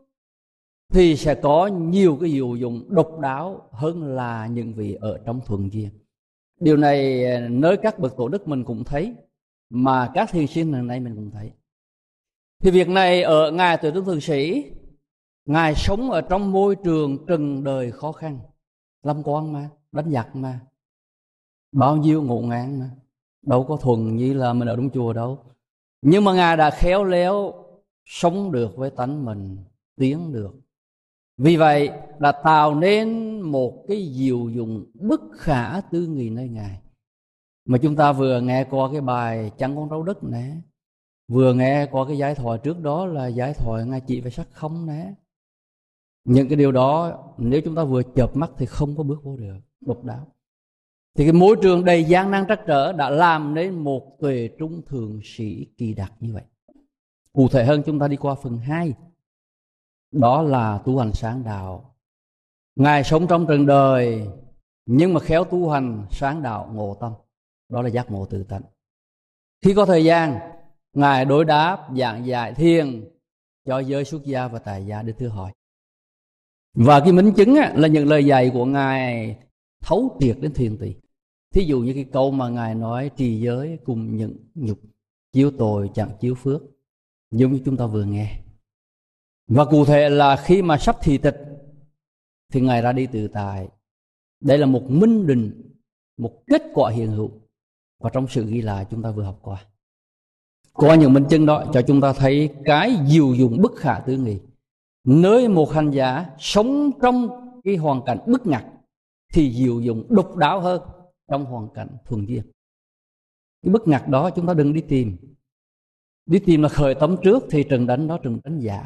thì sẽ có nhiều cái diệu dụng độc đáo hơn là những vị ở trong thuần duyên. Điều này nơi các bậc tổ đức mình cũng thấy, mà các thiền sinh lần này mình cũng thấy. Thì việc này ở ngài Tuệ Tông Thượng Sĩ, ngài sống ở trong môi trường trần đời khó khăn, lâm quan mà, đánh giặc mà, bao nhiêu ngộ ngán mà, đâu có thuần như là mình ở trong chùa đâu. Nhưng mà ngài đã khéo léo sống được với tánh mình, tiến được. Vì vậy đã tạo nên một cái diệu dụng bất khả tư nghị nơi ngài. Mà chúng ta vừa nghe qua cái bài Chẳng Con Trâu Đất nè, vừa nghe qua cái giải thoại trước đó là giải thoại ngài Chỉ Về Sắc Không nè. Những cái điều đó nếu chúng ta vừa chợp mắt thì không có bước vô được, độc đáo. Thì cái môi trường đầy gian nan trắc trở đã làm nên một tuệ trung thượng sĩ kỳ đặc như vậy. Cụ thể hơn chúng ta đi qua phần hai, đó là tu hành sáng đạo. Ngài sống trong trần đời nhưng mà khéo tu hành sáng đạo ngộ tâm, đó là giác ngộ tự tánh. Khi có thời gian, ngài đối đáp giảng dạy thiền cho giới xuất gia và tại gia để thưa hỏi. Và cái minh chứng là những lời dạy của ngài thấu triệt đến thiền tỷ. Thí dụ như cái câu mà ngài nói trì giới cùng những nhục, chiếu tội chẳng chiếu phước, giống như chúng ta vừa nghe. Và cụ thể là khi mà sắp thị tịch thì ngài ra đi tự tại. Đây là một minh định, một kết quả hiện hữu, và trong sự ghi lại chúng ta vừa học qua. Qua những minh chứng đó cho chúng ta thấy cái diệu dụng bất khả tư nghị. Nơi một hành giả sống trong cái hoàn cảnh bức ngặt thì diệu dụng độc đáo hơn trong hoàn cảnh thuần duyên. Cái bức ngặt đó chúng ta đừng đi tìm. Đi tìm là khởi tâm trước thì trần đánh đó trần đánh giả.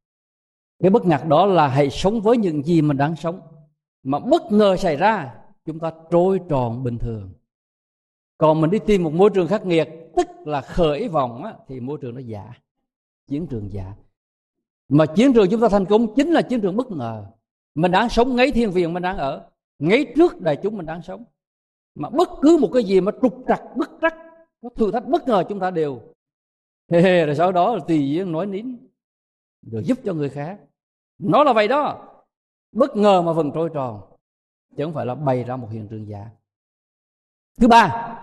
Cái bức ngặt đó là hãy sống với những gì mình đang sống, mà bất ngờ xảy ra chúng ta trôi tròn bình thường. Còn mình đi tìm một môi trường khắc nghiệt, tức là khởi vọng á, thì môi trường nó giả, chiến trường giả. Mà chiến trường chúng ta thành công chính là chiến trường bất ngờ. Mình đang sống ngay thiền viện mình đang ở, ngay trước đại chúng mình đang sống, mà bất cứ một cái gì mà trục trặc bất trắc, có thử thách bất ngờ chúng ta đều hề hề, rồi sau đó là tùy duyên nói nín rồi giúp cho người khác. Nó là vậy đó, bất ngờ mà vẫn trôi tròn, chứ không phải là bày ra một hiện trường giả. Thứ ba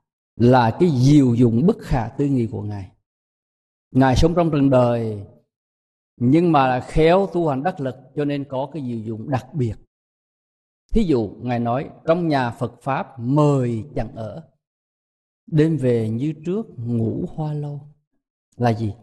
là cái diệu dụng bất khả tư nghị của ngài. Ngài sống trong trần đời nhưng mà khéo tu hành đắc lực, cho nên có cái diệu dụng đặc biệt. Thí dụ ngài nói trong nhà Phật pháp mời chẳng ở, đêm về như trước ngủ hoa lâu. Là gì?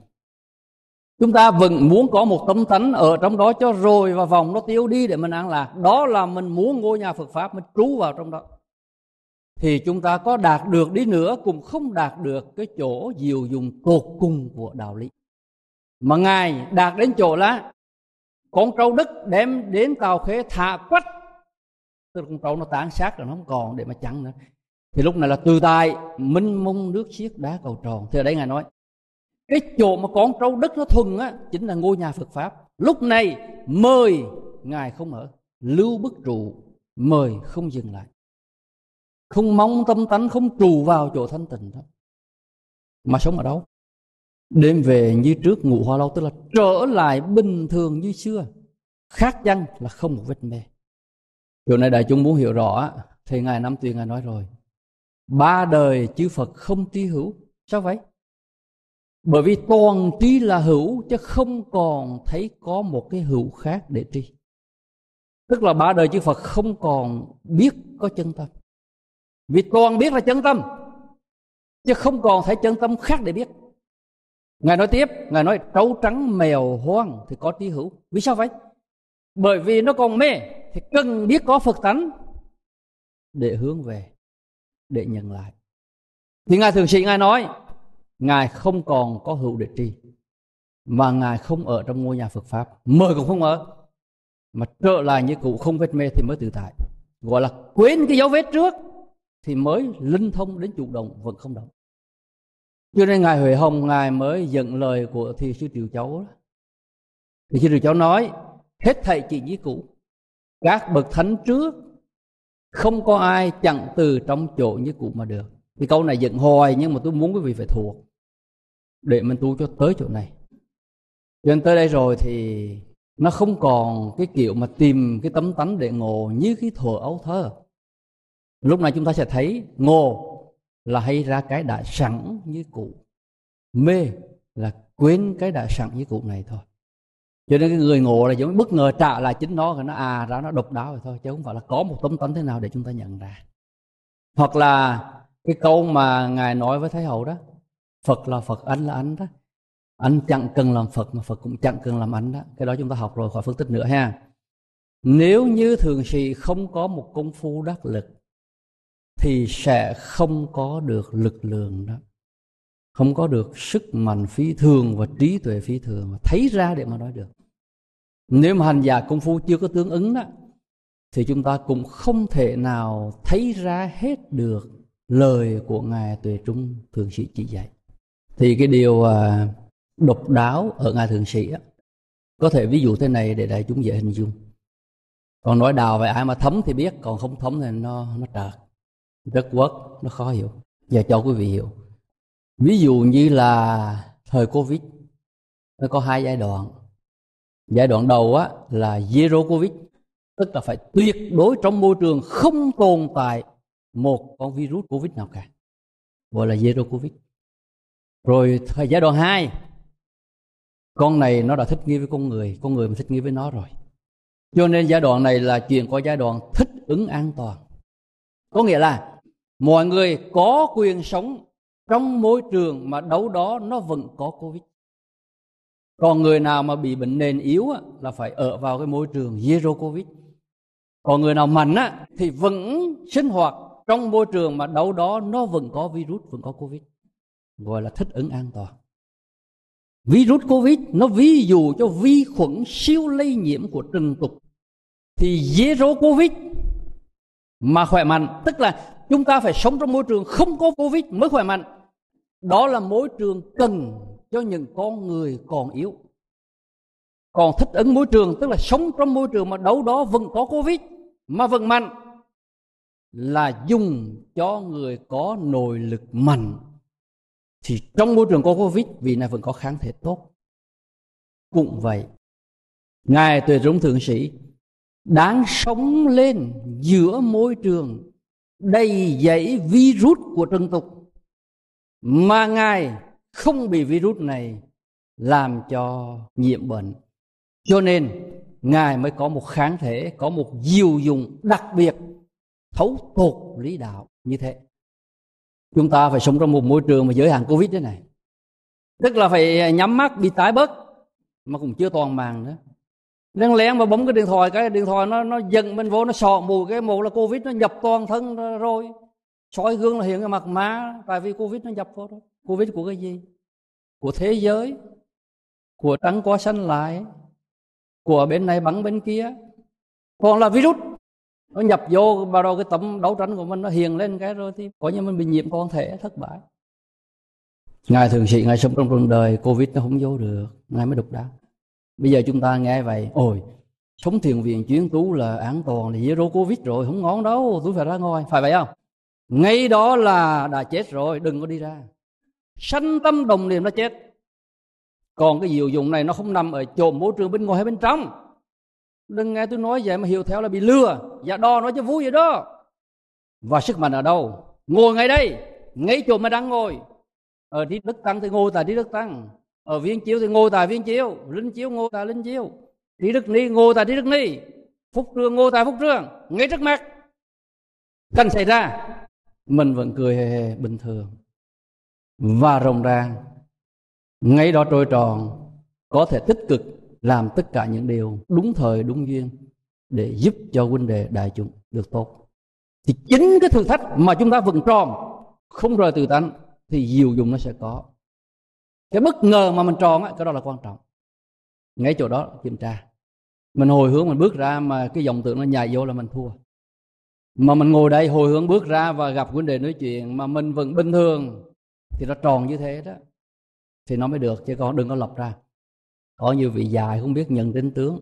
Chúng ta vẫn muốn có một tâm tánh ở trong đó cho rồi và vòng nó tiêu đi để mình an lạc. Đó là mình muốn ngôi nhà Phật pháp mình trú vào trong đó. Thì chúng ta có đạt được đi nữa cũng không đạt được cái chỗ diệu dụng tột cùng của đạo lý. Mà ngài đạt đến chỗ là con trâu Đức đem đến Tàu Khế thả quách, tức là con trâu nó tán xác rồi nó không còn để mà chặn nữa. Thì lúc này là từ tại minh mông nước xiết đá cầu tròn. Thì ở đây ngài nói cái chỗ mà con trâu Đức nó thuần á chính là ngôi nhà Phật pháp. Lúc này mời ngài không ở, lưu bức trụ, mời không dừng lại, không mong tâm tánh không trù vào chỗ thanh tịnh đó, mà sống ở đâu? Đêm về như trước ngủ hoa lâu, tức là trở lại bình thường như xưa, khác chăng là không một vết mê. Điều này đại chúng muốn hiểu rõ thì ngài Năm Tuyền ngài nói rồi, ba đời chư Phật không tri hữu. Sao vậy? Bởi vì toàn tri là hữu, chứ không còn thấy có một cái hữu khác để tri. Tức là ba đời chư Phật không còn biết có chân tâm. Vì toàn biết là chân tâm, chứ không còn thấy chân tâm khác để biết. Ngài nói tiếp, Ngài nói trâu trắng mèo hoang thì có tri hữu. Vì sao vậy? Bởi vì nó còn mê, thì cần biết có Phật tánh để hướng về, để nhận lại. Thì Ngài Thượng Sĩ Ngài nói, Ngài không còn có hữu để tri, mà Ngài không ở trong ngôi nhà Phật Pháp, mời cũng không ở, mà trở lại như cũ, không vết mê thì mới tự tại. Gọi là quên cái dấu vết trước thì mới linh thông đến chủ động, vẫn không động. Cho nên Ngài Huệ Hồng Ngài mới dẫn lời của Thiền sư Triệu Châu. Thì sư Triệu Châu nói, hết thảy chỉ như cũ, các bậc thánh trước không có ai chặn từ trong chỗ như cũ mà được. Thì câu này dựng hoài, nhưng mà tôi muốn quý vị phải thuộc để mình tu cho tới chỗ này. Cho nên tới đây rồi thì nó không còn cái kiểu mà tìm cái tấm tánh để ngộ như cái thuở ấu thơ. Lúc này chúng ta sẽ thấy ngộ là hay ra cái đã sẵn như cũ, mê là quên cái đã sẵn như cũ này thôi. Cho nên cái người ngộ là giống bất ngờ trả lại chính nó, nó à ra nó độc đáo rồi thôi, chứ không phải là có một tấm tánh thế nào để chúng ta nhận ra. Hoặc là cái câu mà Ngài nói với Thái Hậu đó, Phật là Phật, anh là anh đó, anh chẳng cần làm Phật mà Phật cũng chẳng cần làm anh đó. Cái đó chúng ta học rồi, khỏi phân tích nữa ha. Nếu như Thượng Sĩ không có một công phu đắc lực thì sẽ không có được lực lượng đó, không có được sức mạnh phi thường và trí tuệ phi thường mà thấy ra để mà nói được. Nếu mà hành giả công phu chưa có tương ứng đó, thì chúng ta cũng không thể nào thấy ra hết được lời của Ngài Tuệ Trung Thượng Sĩ chỉ dạy. Thì cái điều độc đáo ở Ngài Thượng Sĩ á, có thể ví dụ thế này để đại chúng dễ hình dung. Còn nói đào về ai mà thấm thì biết, còn không thấm thì nó nó trợt, rất quất, nó khó hiểu. Giờ cho quý vị hiểu. Ví dụ như là thời Covid, nó có hai giai đoạn. Giai đoạn đầu á là zero Covid, tức là phải tuyệt đối trong môi trường không tồn tại một con virus Covid nào cả, gọi là zero Covid. Rồi thời giai đoạn hai, con này nó đã thích nghi với con người, con người mình thích nghi với nó rồi. Cho nên giai đoạn này là chuyện qua giai đoạn thích ứng an toàn. Có nghĩa là mọi người có quyền sống trong môi trường mà đâu đó nó vẫn có Covid. Còn người nào mà bị bệnh nền yếu á, là phải ở vào cái môi trường zero Covid. Còn người nào mạnh á, thì vẫn sinh hoạt trong môi trường mà đâu đó nó vẫn có virus, vẫn có Covid, gọi là thích ứng an toàn. Virus Covid nó ví dụ cho vi khuẩn siêu lây nhiễm của trần tục. Thì zero Covid mà khỏe mạnh, tức là chúng ta phải sống trong môi trường không có Covid mới khỏe mạnh. Đó là môi trường cần cho những con người còn yếu. Còn thích ứng môi trường, tức là sống trong môi trường mà đâu đó vẫn có Covid mà vẫn mạnh, là dùng cho người có nội lực mạnh. Thì trong môi trường có Covid, vị này vẫn có kháng thể tốt. Cũng vậy, Ngài Tuệ Trung Thượng Sĩ đang sống lên giữa môi trường đầy dẫy virus của trần tục, mà Ngài không bị virus này làm cho nhiễm bệnh. Cho nên Ngài mới có một kháng thể, có một diệu dụng đặc biệt thấu tột lý đạo như thế. Chúng ta phải sống trong một môi trường mà giới hạn Covid thế này, tức là phải nhắm mắt bị tái bớt, mà cũng chưa toàn màng nữa. Lén lén mà bấm cái điện thoại, cái điện thoại nó nó dần bên vô, nó sọ mùi cái một là Covid nó nhập toàn thân rồi. Soi gương là hiện cái mặt má, tại vì Covid nó nhập vô đó. Covid của cái gì? Của thế giới, của trắng qua xanh lại, của bên này bắn bên kia. Còn là virus nó nhập vô vào đầu cái tấm đấu tranh của mình, nó hiện lên cái rồi thì có như mình bị nhiễm toàn thể, thất bại. Ngài Thượng Sĩ Ngài sống trong cuộc đời Covid nó không vô được, Ngài mới độc đáo. Bây giờ chúng ta nghe vậy, ôi sống thiền viện chuyên tu là an toàn, là zero Covid rồi, không ngon đâu, tôi phải ra ngoài, phải vậy không? Ngay đó là đã chết rồi, đừng có đi ra. Sanh tâm đồng niệm đã chết. Còn cái diệu dụng này nó không nằm ở chỗ môi trường bên ngoài hay bên trong. Đừng nghe tôi nói vậy mà hiểu theo là bị lừa. Dạ đo nói cho vui vậy đó. Và sức mạnh ở đâu? Ngồi ngay đây, ngay chỗ mà đang ngồi. Ở Trí Đức Tăng thì ngồi tại Trí Đức Tăng, ở Viên Chiếu thì ngồi tại Viên Chiếu, Linh Chiếu ngồi tại Linh Chiếu, Trí Đức Ni ngồi tại Trí Đức Ni, Phúc Trương ngồi tại Phúc Trương, ngay trước mặt. Cần xảy ra mình vẫn cười hề hề bình thường và rộng ràng, ngay đó trôi tròn, có thể tích cực làm tất cả những điều đúng thời đúng duyên để giúp cho huynh đệ đại chúng được tốt. Thì chính cái thử thách mà chúng ta vẫn tròn, không rời từ tánh, thì diệu dụng nó sẽ có. Cái bất ngờ mà mình tròn á, cái đó là quan trọng. Ngay chỗ đó kiểm tra. Mình hồi hướng mình bước ra mà cái dòng tượng nó nhảy vô là mình thua. Mà mình ngồi đây hồi hướng bước ra và gặp huynh đệ nói chuyện mà mình vẫn bình thường thì nó tròn như thế đó, thì nó mới được, chứ còn đừng có lập ra. Có nhiều vị dài không biết nhận tính tướng,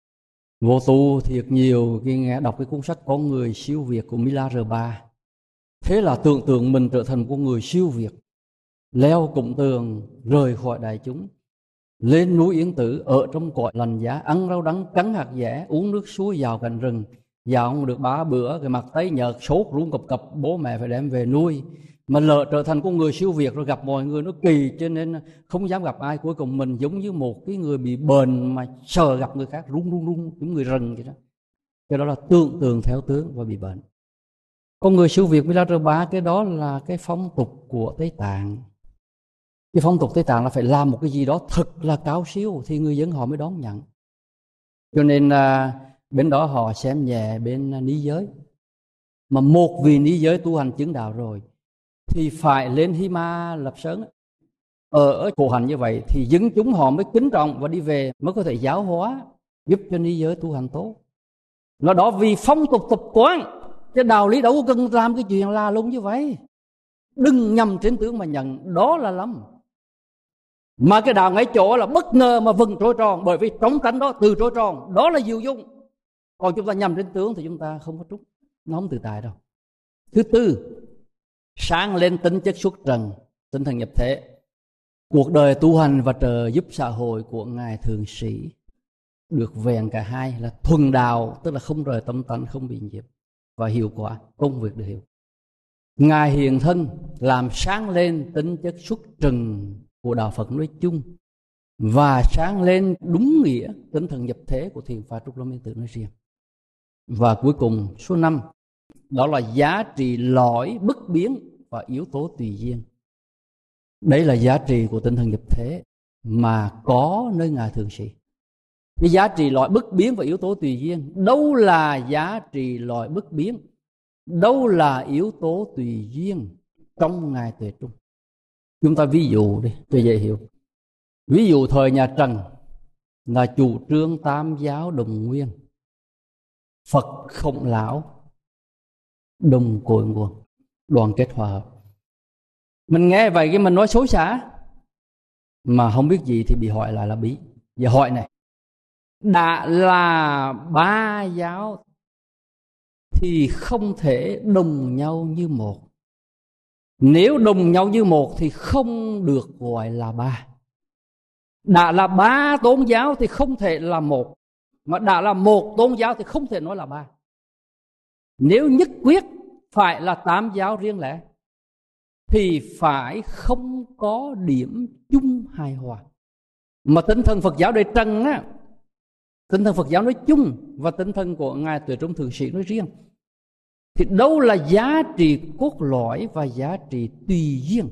vô tu thiệt nhiều khi nghe đọc cái cuốn sách Con Người Siêu Việt của Mila R ba. Thế là tưởng tượng mình trở thành con người siêu việt, leo cụm tường rời khỏi đại chúng, lên núi Yên Tử, ở trong cõi lành giá, ăn rau đắng cắn hạt dẻ, uống nước suối vào cành rừng, dạo không được ba bữa, cái mặt tấy nhợt sốt run cập cập, bố mẹ phải đem về nuôi. Mà lỡ trở thành con người siêu việt rồi gặp mọi người nó kỳ, cho nên không dám gặp ai. Cuối cùng mình giống như một cái người bị bệnh mà sợ gặp người khác run run run giống người rừng vậy đó. Cái đó là tưởng tượng theo tướng và bị bệnh. Con người siêu việt Mila R ba, cái đó là cái phong tục của Tây Tạng. Cái phong tục Tây Tạng là phải làm một cái gì đó thật là cao siêu thì người dân họ mới đón nhận. Cho nên à, bên đó họ xem nhẹ bên ní giới. Mà một vị ní giới tu hành chứng đạo rồi thì phải lên Hima Lập Sơn. Ở khổ hạnh như vậy thì dân chúng họ mới kính trọng và đi về, mới có thể giáo hóa, giúp cho ní giới tu hành tốt. Nó đó vì phong tục tập quán, chứ đạo lý đâu có cần làm cái chuyện là luôn như vậy. Đừng nhầm trên tướng mà nhận, đó là lắm. Mà cái đạo ngay chỗ là bất ngờ mà vẫn trôi tròn, bởi vì trong tánh đó từ trôi tròn, đó là diệu dụng. Còn chúng ta nhầm trên tướng thì chúng ta không có trúc, nó không tự tại đâu. Thứ tư, sáng lên tính chất xuất trần, tinh thần nhập thế. Cuộc đời tu hành và trợ giúp xã hội của Ngài Thượng Sĩ được vẹn cả hai, là thuần đạo, tức là không rời tâm tánh, không bị nhiễm, và hiệu quả công việc được hiệu. Ngài hiện thân làm sáng lên tính chất xuất trần của đạo Phật nói chung, và sáng lên đúng nghĩa tinh thần nhập thế của Thiền Phái Trúc Lâm Yên Tử nói riêng. Và cuối cùng số năm, đó là giá trị lõi bất biến và yếu tố tùy duyên. Đấy là giá trị của tinh thần nhập thế mà có nơi Ngài Thượng Sĩ. Cái giá trị loại bất biến và yếu tố tùy duyên, đâu là giá trị loại bất biến, đâu là yếu tố tùy duyên trong Ngài Tuệ Trung. Chúng ta ví dụ đi cho dễ hiểu. Ví dụ thời nhà Trần là chủ trương tam giáo đồng nguyên, Phật Khổng Lão đồng cội nguồn, đoàn kết hòa hợp. Mình nghe vậy cái mình nói xối xả, mà không biết gì thì bị hỏi lại là bí. Giờ hỏi này, đã là ba giáo thì không thể đồng nhau như một. Nếu đồng nhau như một thì không được gọi là ba. Đã là ba tôn giáo thì không thể là một, mà đã là một tôn giáo thì không thể nói là ba. Nếu nhất quyết phải là tám giáo riêng lẻ thì phải không có điểm chung hài hòa. Mà tinh thần Phật giáo Đại Trần á, tinh thần Phật giáo nói chung và tinh thần của Ngài Tuệ Trung Thượng Sĩ nói riêng, thì đâu là giá trị cốt lõi và giá trị tùy duyên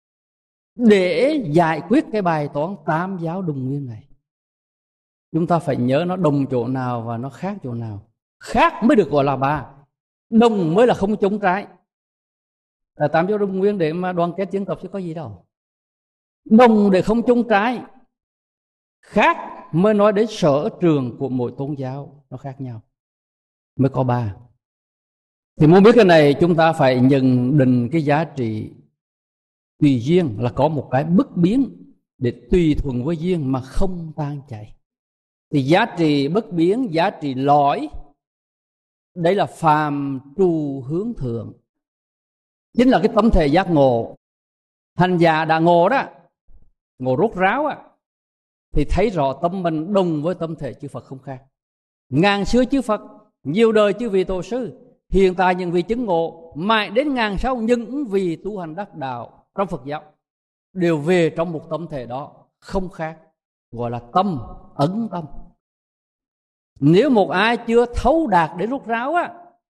để giải quyết cái bài toán tam giáo đồng nguyên này. Chúng ta phải nhớ nó đồng chỗ nào và nó khác chỗ nào. Khác mới được gọi là ba, đồng mới là không chống trái. Là tam giáo đồng nguyên để mà đoàn kết dân tộc chứ có gì đâu. Đồng để không chống trái, khác mới nói đến sở trường của mỗi tôn giáo, nó khác nhau, mới có ba. Thì muốn biết cái này chúng ta phải nhận định cái giá trị tùy duyên là có một cái bất biến để tùy thuận với duyên mà không tan chảy. Thì giá trị bất biến, giá trị lõi, đây là phàm trù hướng thượng, chính là cái tâm thể giác ngộ. Hành giả đã ngộ đó, ngộ rốt ráo á, thì thấy rõ tâm mình đồng với tâm thể chư Phật không khác. Ngàn xưa chư Phật, nhiều đời chư vị tổ sư, hiện tại những vị chứng ngộ, mãi đến ngàn sau những vị tu hành đắc đạo trong Phật giáo đều về trong một tâm thể đó, không khác, gọi là tâm ấn tâm. Nếu một ai chưa thấu đạt đến rốt ráo á,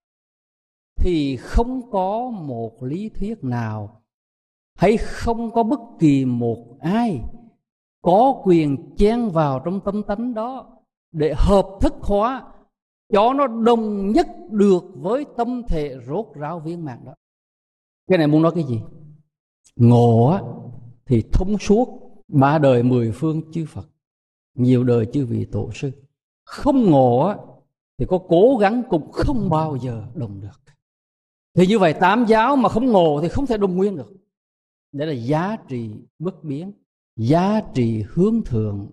thì không có một lý thuyết nào hay không có bất kỳ một ai có quyền chen vào trong tâm tánh đó để hợp thức hóa cho nó đồng nhất được với tâm thể rốt ráo viên mãn đó. Cái này muốn nói cái gì? Ngộ á, thì thông suốt ba đời mười phương chư Phật, nhiều đời chư vị tổ sư. Không ngộ á, thì có cố gắng cũng không bao giờ đồng được. Thì như vậy tám giáo mà không ngộ thì không thể đồng nguyên được. Đấy là giá trị bất biến, giá trị hướng thượng,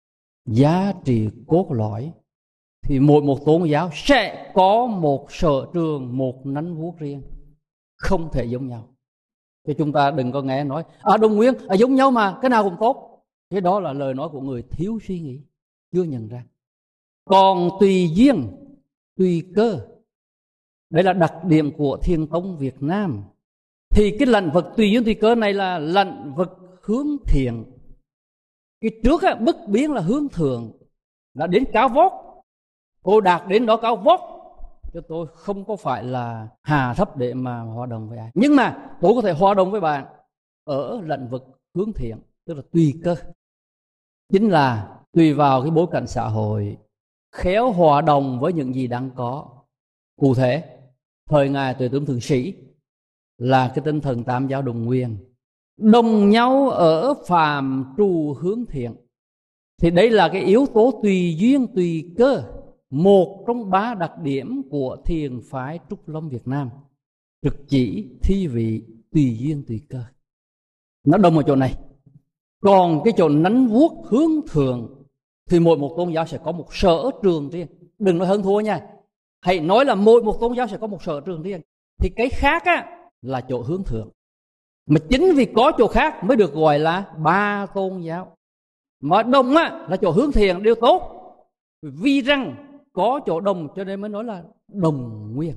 giá trị cốt lõi. Thì mỗi một tôn giáo sẽ có một sở trường, một nắn vuốt riêng, không thể giống nhau. Chứ chúng ta đừng có nghe nói à đồng nguyên, à giống nhau mà, cái nào cũng tốt. Cái đó là lời nói của người thiếu suy nghĩ, chưa nhận ra. Còn tùy duyên, tùy cơ, đây là đặc điểm của Thiền tông Việt Nam. Thì cái lĩnh vực tùy duyên tùy cơ này là lĩnh vực hướng thiện. Cái trước á, bất biến là hướng thượng, đã đến cao vót. Tôi đạt đến đó cao vót, chứ tôi không có phải là hà thấp để mà hòa đồng với ai. Nhưng mà tôi có thể hòa đồng với bạn ở lĩnh vực hướng thiện, tức là tùy cơ. Chính là tùy vào cái bối cảnh xã hội, khéo hòa đồng với những gì đang có. Cụ thể, thời Ngài Tuệ Tướng Thượng Sĩ là cái tinh thần tam giáo đồng nguyên, đồng nhau ở phàm trù hướng thiện. Thì đây là cái yếu tố tùy duyên tùy cơ, một trong ba đặc điểm của thiền phái Trúc Lâm Việt Nam. Trực chỉ, thi vị, tùy duyên tùy cơ, nó đồng ở chỗ này. Còn cái chỗ nắn vuốt hướng thượng thì mỗi một tôn giáo sẽ có một sở trường riêng. Đừng nói hơn thua nha, hãy nói là mỗi một tôn giáo sẽ có một sở trường riêng. Thì cái khác á là chỗ hướng thượng. Mà chính vì có chỗ khác mới được gọi là ba tôn giáo. Mà đồng á là chỗ hướng thiện đều tốt, vì rằng có chỗ đồng cho nên mới nói là đồng nguyên.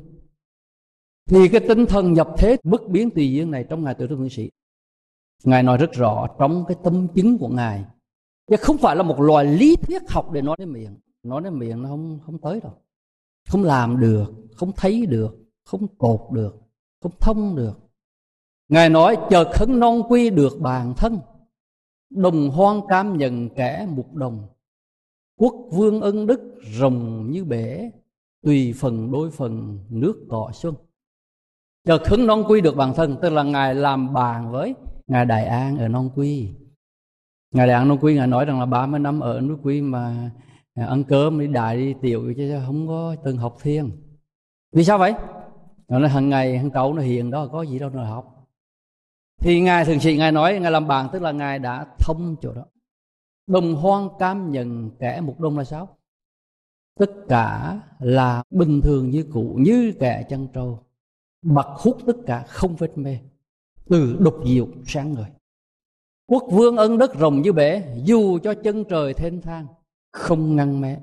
Thì cái tinh thần nhập thế bất biến tùy duyên này trong Ngài Tuệ Tướng Thượng Sĩ, Ngài nói rất rõ trong cái tâm chứng của Ngài, chứ không phải là một loài lý thuyết học để nói đến miệng. Nói đến miệng nó không, không tới đâu. Không làm được, không thấy được, không cột được, không thông được. Ngài nói chợt khấn non quy được bản thân, đồng hoan cam nhận kẻ mục đồng. Quốc vương ân đức rồng như bể, tùy phần đôi phần nước cọ xuân. Chợt khấn non quy được bản thân, tức là Ngài làm bàn với Ngài Đại An ở Non Quy. Ngài Đại An Non Quy, Ngài nói rằng là ba mươi năm ở núi Quy mà ăn cơm đi đại đi tiểu chứ không có từng học thiền. Vì sao vậy? Nó nói hàng ngày hàng cậu nó hiền đó, có gì đâu nó học. Thì Ngài Thượng Sĩ Ngài nói Ngài làm bàn, tức là Ngài đã thông chỗ đó. Đồng hoan cam nhận kẻ mục đông là sao? Tất cả là bình thường như cũ, như kẻ chân trâu, bật hút tất cả không vết mê, từ đục diệu sáng người. Quốc vương ân đất rồng như bể, dù cho chân trời thênh thang không ngăn mé.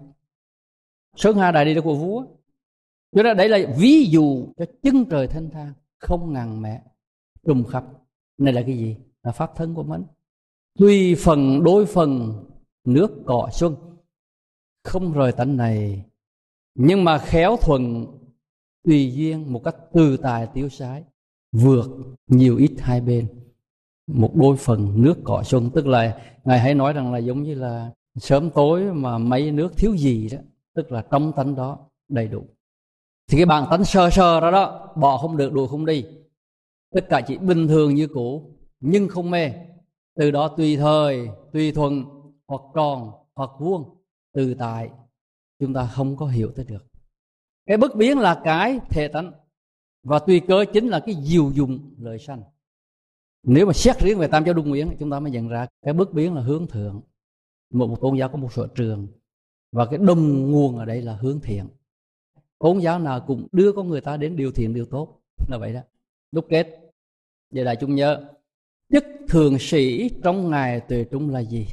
Sơn Hà Đại Địa của vua, cho nên đấy là ví dụ cho chân trời thênh thang không ngăn mé trùng khắp. Này là cái gì? Là pháp thân của mình. Tùy phần đối phần nước cọ xuân, không rời tánh này, nhưng mà khéo thuận tùy duyên một cách từ tài tiêu sái, vượt nhiều ít hai bên. Một đôi phần nước cọ xuân, tức là Ngài hãy nói rằng là giống như là sớm tối mà mấy nước thiếu gì đó, tức là trong tánh đó đầy đủ. Thì cái bản tánh sơ sơ đó đó, bỏ không được, đuổi không đi, tất cả chỉ bình thường như cũ nhưng không mê. Từ đó tùy thời, tùy thuận, hoặc tròn hoặc vuông, từ tại, chúng ta không có hiểu tới được. Cái bất biến là cái thể tánh, và tùy cơ chính là cái diệu dụng lợi sanh. Nếu mà xét riêng về tam giáo đồng nguyên, chúng ta mới nhận ra cái bất biến là hướng thượng. Một, một tôn giáo có một sở trường, và cái đồng nguồn ở đây là hướng thiện. Tôn giáo nào cũng đưa con người ta đến điều thiện, điều tốt, là vậy đó. Đúc kết, vậy đại chúng nhớ, chức thượng sĩ trong Ngài Tuệ Trung là gì?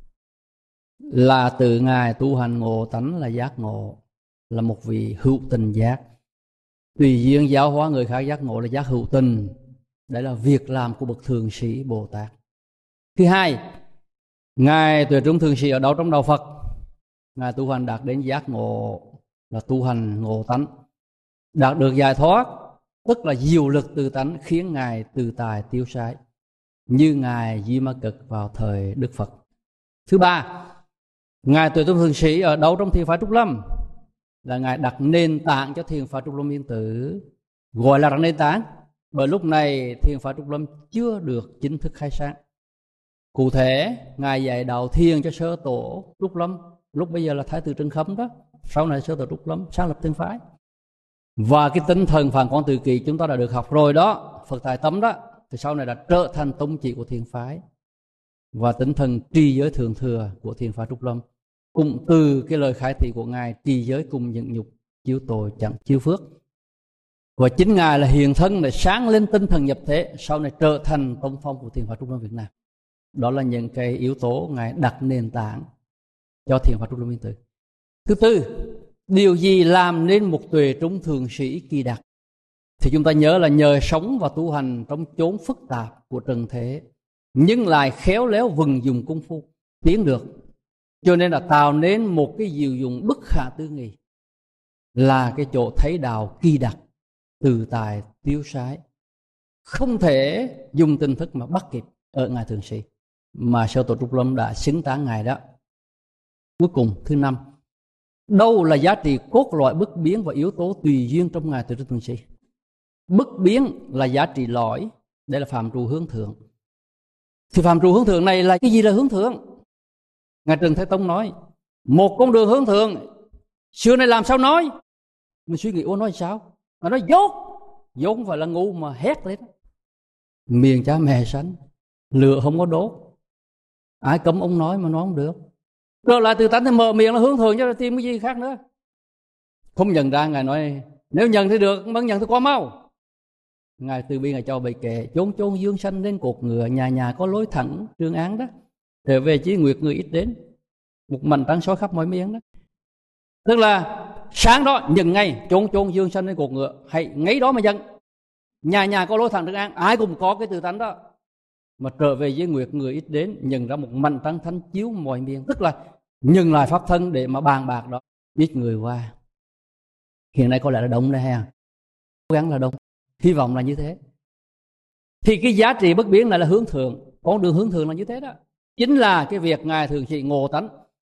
Là từ Ngài tu hành ngộ tánh là giác ngộ, là một vị hữu tình giác. Tùy duyên giáo hóa người khác giác ngộ là giác hữu tình. Đấy là việc làm của bậc thượng sĩ Bồ Tát. Thứ hai, Ngài Tuệ Trung Thượng Sĩ ở đâu trong đạo Phật? Ngài tu hành đạt đến giác ngộ, là tu hành ngộ tánh, đạt được giải thoát, tức là diệu lực từ tánh khiến Ngài từ tài tiêu sái, như Ngài Di Ma Cực vào thời Đức Phật. Thứ ba, Ngài Tuệ Trung Thượng Sĩ ở đâu trong thiền phái Trúc Lâm? Là Ngài đặt nền tảng cho thiền phái Trúc Lâm Yên Tử. Gọi là đặt nền tảng bởi lúc này thiền phái Trúc Lâm chưa được chính thức khai sáng. Cụ thể, Ngài dạy đạo thiền cho sơ tổ Trúc Lâm, lúc bây giờ là Thái tử Trần Khâm đó, sau này sơ tổ Trúc Lâm sáng lập thiền phái. Và cái tinh thần Phạn Quan Tự Kỷ chúng ta đã được học rồi đó, Phật Tại Tâm đó, thì sau này đã trở thành tông chỉ của thiền phái. Và tinh thần trì giới thượng thừa của thiền phái Trúc Lâm cũng từ cái lời khai thị của Ngài trì giới cùng nhẫn nhục, chiếu tội chẳng chiếu phước. Và chính Ngài là hiện thân để sáng lên tinh thần nhập thế, sau này trở thành tông phong của thiền phái Trúc Lâm Việt Nam. Đó là những cái yếu tố Ngài đặt nền tảng cho thiền phái Trúc Lâm Yên Tử. Thứ tư, điều gì làm nên một Tuệ Trung Thượng Sĩ kỳ đặc? Thì chúng ta nhớ là nhờ sống và tu hành trong chốn phức tạp của trần thế, nhưng lại khéo léo vận dụng công phu tiến được, cho nên là tạo nên một cái diệu dụng bất khả tư nghị, là cái chỗ thấy đạo kỳ đặc, từ tài tiêu sái, không thể dùng tinh thức mà bắt kịp ở Ngài Thượng Sĩ, mà sơ tổ Trúc Lâm đã xứng tán Ngài đó. Cuối cùng, thứ năm, đâu là giá trị cốt lõi bất biến và yếu tố tùy duyên trong Ngài Tuệ Trung Thượng Sĩ? Bất biến là giá trị lõi, đây là phạm trù hướng thượng. Thì phạm trù hướng thượng này là cái gì là hướng thượng? Ngài Trần Thái Tông nói, một con đường hướng thượng, xưa này làm sao nói? Mình suy nghĩ, ô nói sao? Mà nói dốt, dốt không phải là ngu mà hét lên. Miệng cha mẹ sánh, lửa không có đốt. Ai cấm ông nói mà nói không được. Trở lại từ tánh thì mở miệng là hướng thượng, chứ là tìm cái gì khác nữa. Không nhận ra, Ngài nói, nếu nhận thì được, vẫn nhận thì quá mau. Ngài từ bi Ngài cho bài kệ, chốn chốn dương sanh lên cột ngựa, nhà nhà có lối thẳng Trường Án đó. Trở về chí nguyệt người ít đến, một mảnh trắng soi khắp mọi miếng đó. Tức là sáng đó nhận ngay, chốn chốn dương sanh lên cột ngựa, hãy ngay đó mà nhận. Nhà nhà có lối thẳng Trường Án, ai cũng có cái từ tánh đó. Mà trở về với nguyệt người ít đến, nhận ra một mảnh trắng thánh chiếu mọi miếng. Tức là nhận lại pháp thân để mà bàn bạc đó, ít người qua. Hiện nay có lẽ là đông đây ha, cố gắng là đông, hy vọng là như thế. Thì cái giá trị bất biến này là hướng thượng, con đường hướng thượng là như thế đó. Chính là cái việc Ngài Thượng Sĩ ngộ tánh,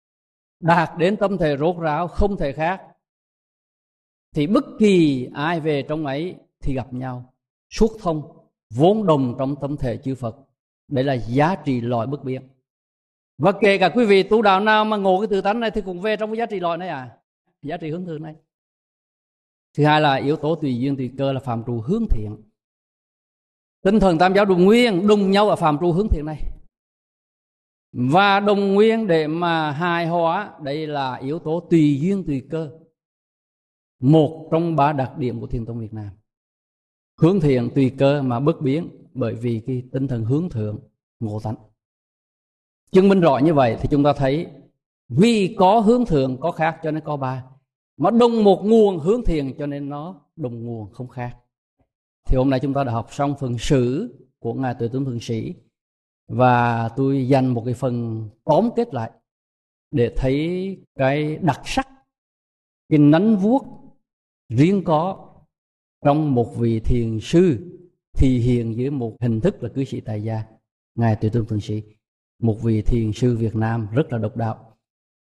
đạt đến tâm thể rốt ráo không thể khác. Thì bất kỳ ai về trong ấy thì gặp nhau, suốt thông, vốn đồng trong tâm thể chư Phật. Đấy là giá trị loại bất biến. Và kể cả quý vị tu đạo nào mà ngộ cái tự tánh này thì cũng về trong cái giá trị loại này à, giá trị hướng thượng này. Thứ hai là yếu tố tùy duyên tùy cơ, là phạm trù hướng thiện. Tinh thần Tam Giáo đồng nguyên đồng nhau ở phạm trù hướng thiện này. Và đồng nguyên để mà hài hòa, đây là yếu tố tùy duyên tùy cơ, một trong ba đặc điểm của Thiền tông Việt Nam. Hướng thiện tùy cơ mà bất biến, bởi vì cái tinh thần hướng thượng ngộ tánh. Chứng minh rõ như vậy thì chúng ta thấy, vì có hướng thượng có khác cho nên có ba, mà đồng một nguồn hướng thiện cho nên nó đồng nguồn không khác. Thì hôm nay chúng ta đã học xong phần sử của Ngài Tuệ Trung Thượng Sĩ, và tôi dành một cái phần tóm kết lại để thấy cái đặc sắc, cái nắn vuốt riêng có trong một vị thiền sư thì hiện dưới một hình thức là cư sĩ tại gia, Ngài Tuệ Trung Thượng Sĩ, một vị thiền sư Việt Nam rất là độc đạo.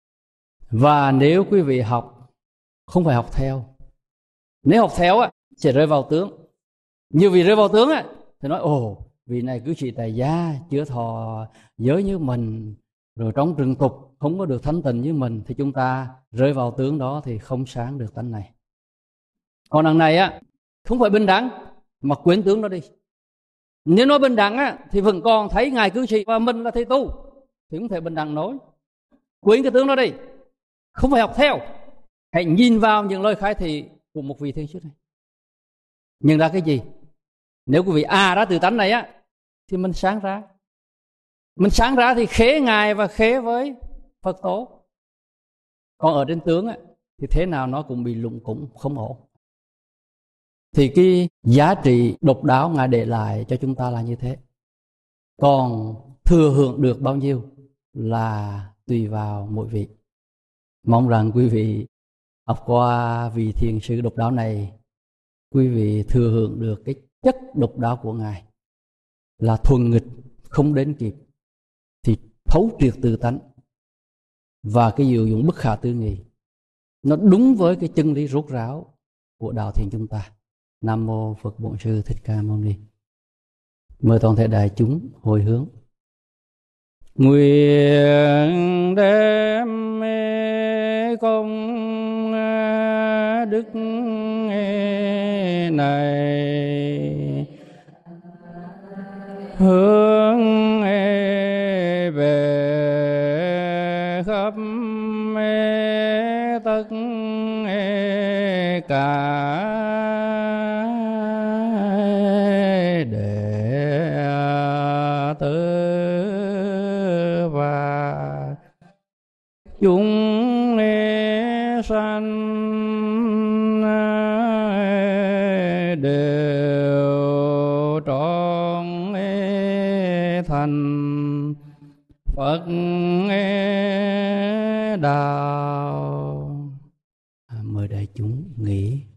Và nếu quý vị học, không phải học theo. Nếu học theo á, sẽ rơi vào tướng. Nhiều vị rơi vào tướng á, thì nói, ồ, vị này cư sĩ tại gia, chưa thọ giới như mình, rồi trong trừng tục không có được thanh tịnh như mình, thì chúng ta rơi vào tướng đó thì không sáng được tánh này. Còn đằng này á, không phải bình đẳng, mà quyến tướng đó đi. Nếu nói bình đẳng á, thì vẫn còn thấy Ngài cư sĩ và mình là thầy tu, thì không thể bình đẳng nói. Quyến cái tướng đó đi, không phải học theo. Hãy nhìn vào những lời khai thị của một vị thiền sư này. Nhận ra cái gì? Nếu quý vị à ra từ tánh này á, thì mình sáng ra. Mình sáng ra thì khế Ngài và khế với Phật tổ. Còn ở trên tướng á, thì thế nào nó cũng bị lụng cũng không ổn. Thì cái giá trị độc đáo Ngài để lại cho chúng ta là như thế. Còn thừa hưởng được bao nhiêu là tùy vào mỗi vị. Mong rằng quý vị học qua vị thiền sư độc đáo này, quý vị thừa hưởng được cái chất độc đáo của Ngài là thuần nghịch, không đến kịp, thì thấu triệt tự tánh và cái diệu dụng bất khả tư nghị. Nó đúng với cái chân lý rốt ráo của đạo thiền chúng ta. Nam mô Phật Bổn Sư Thích Ca Mâu Ni. Mời toàn thể đại chúng hồi hướng. Nguyện đem công đức này hướng về khắp tất cả đệ tử và chúng sanh đều trọn thành Phật đạo. À, mời đại chúng nghỉ.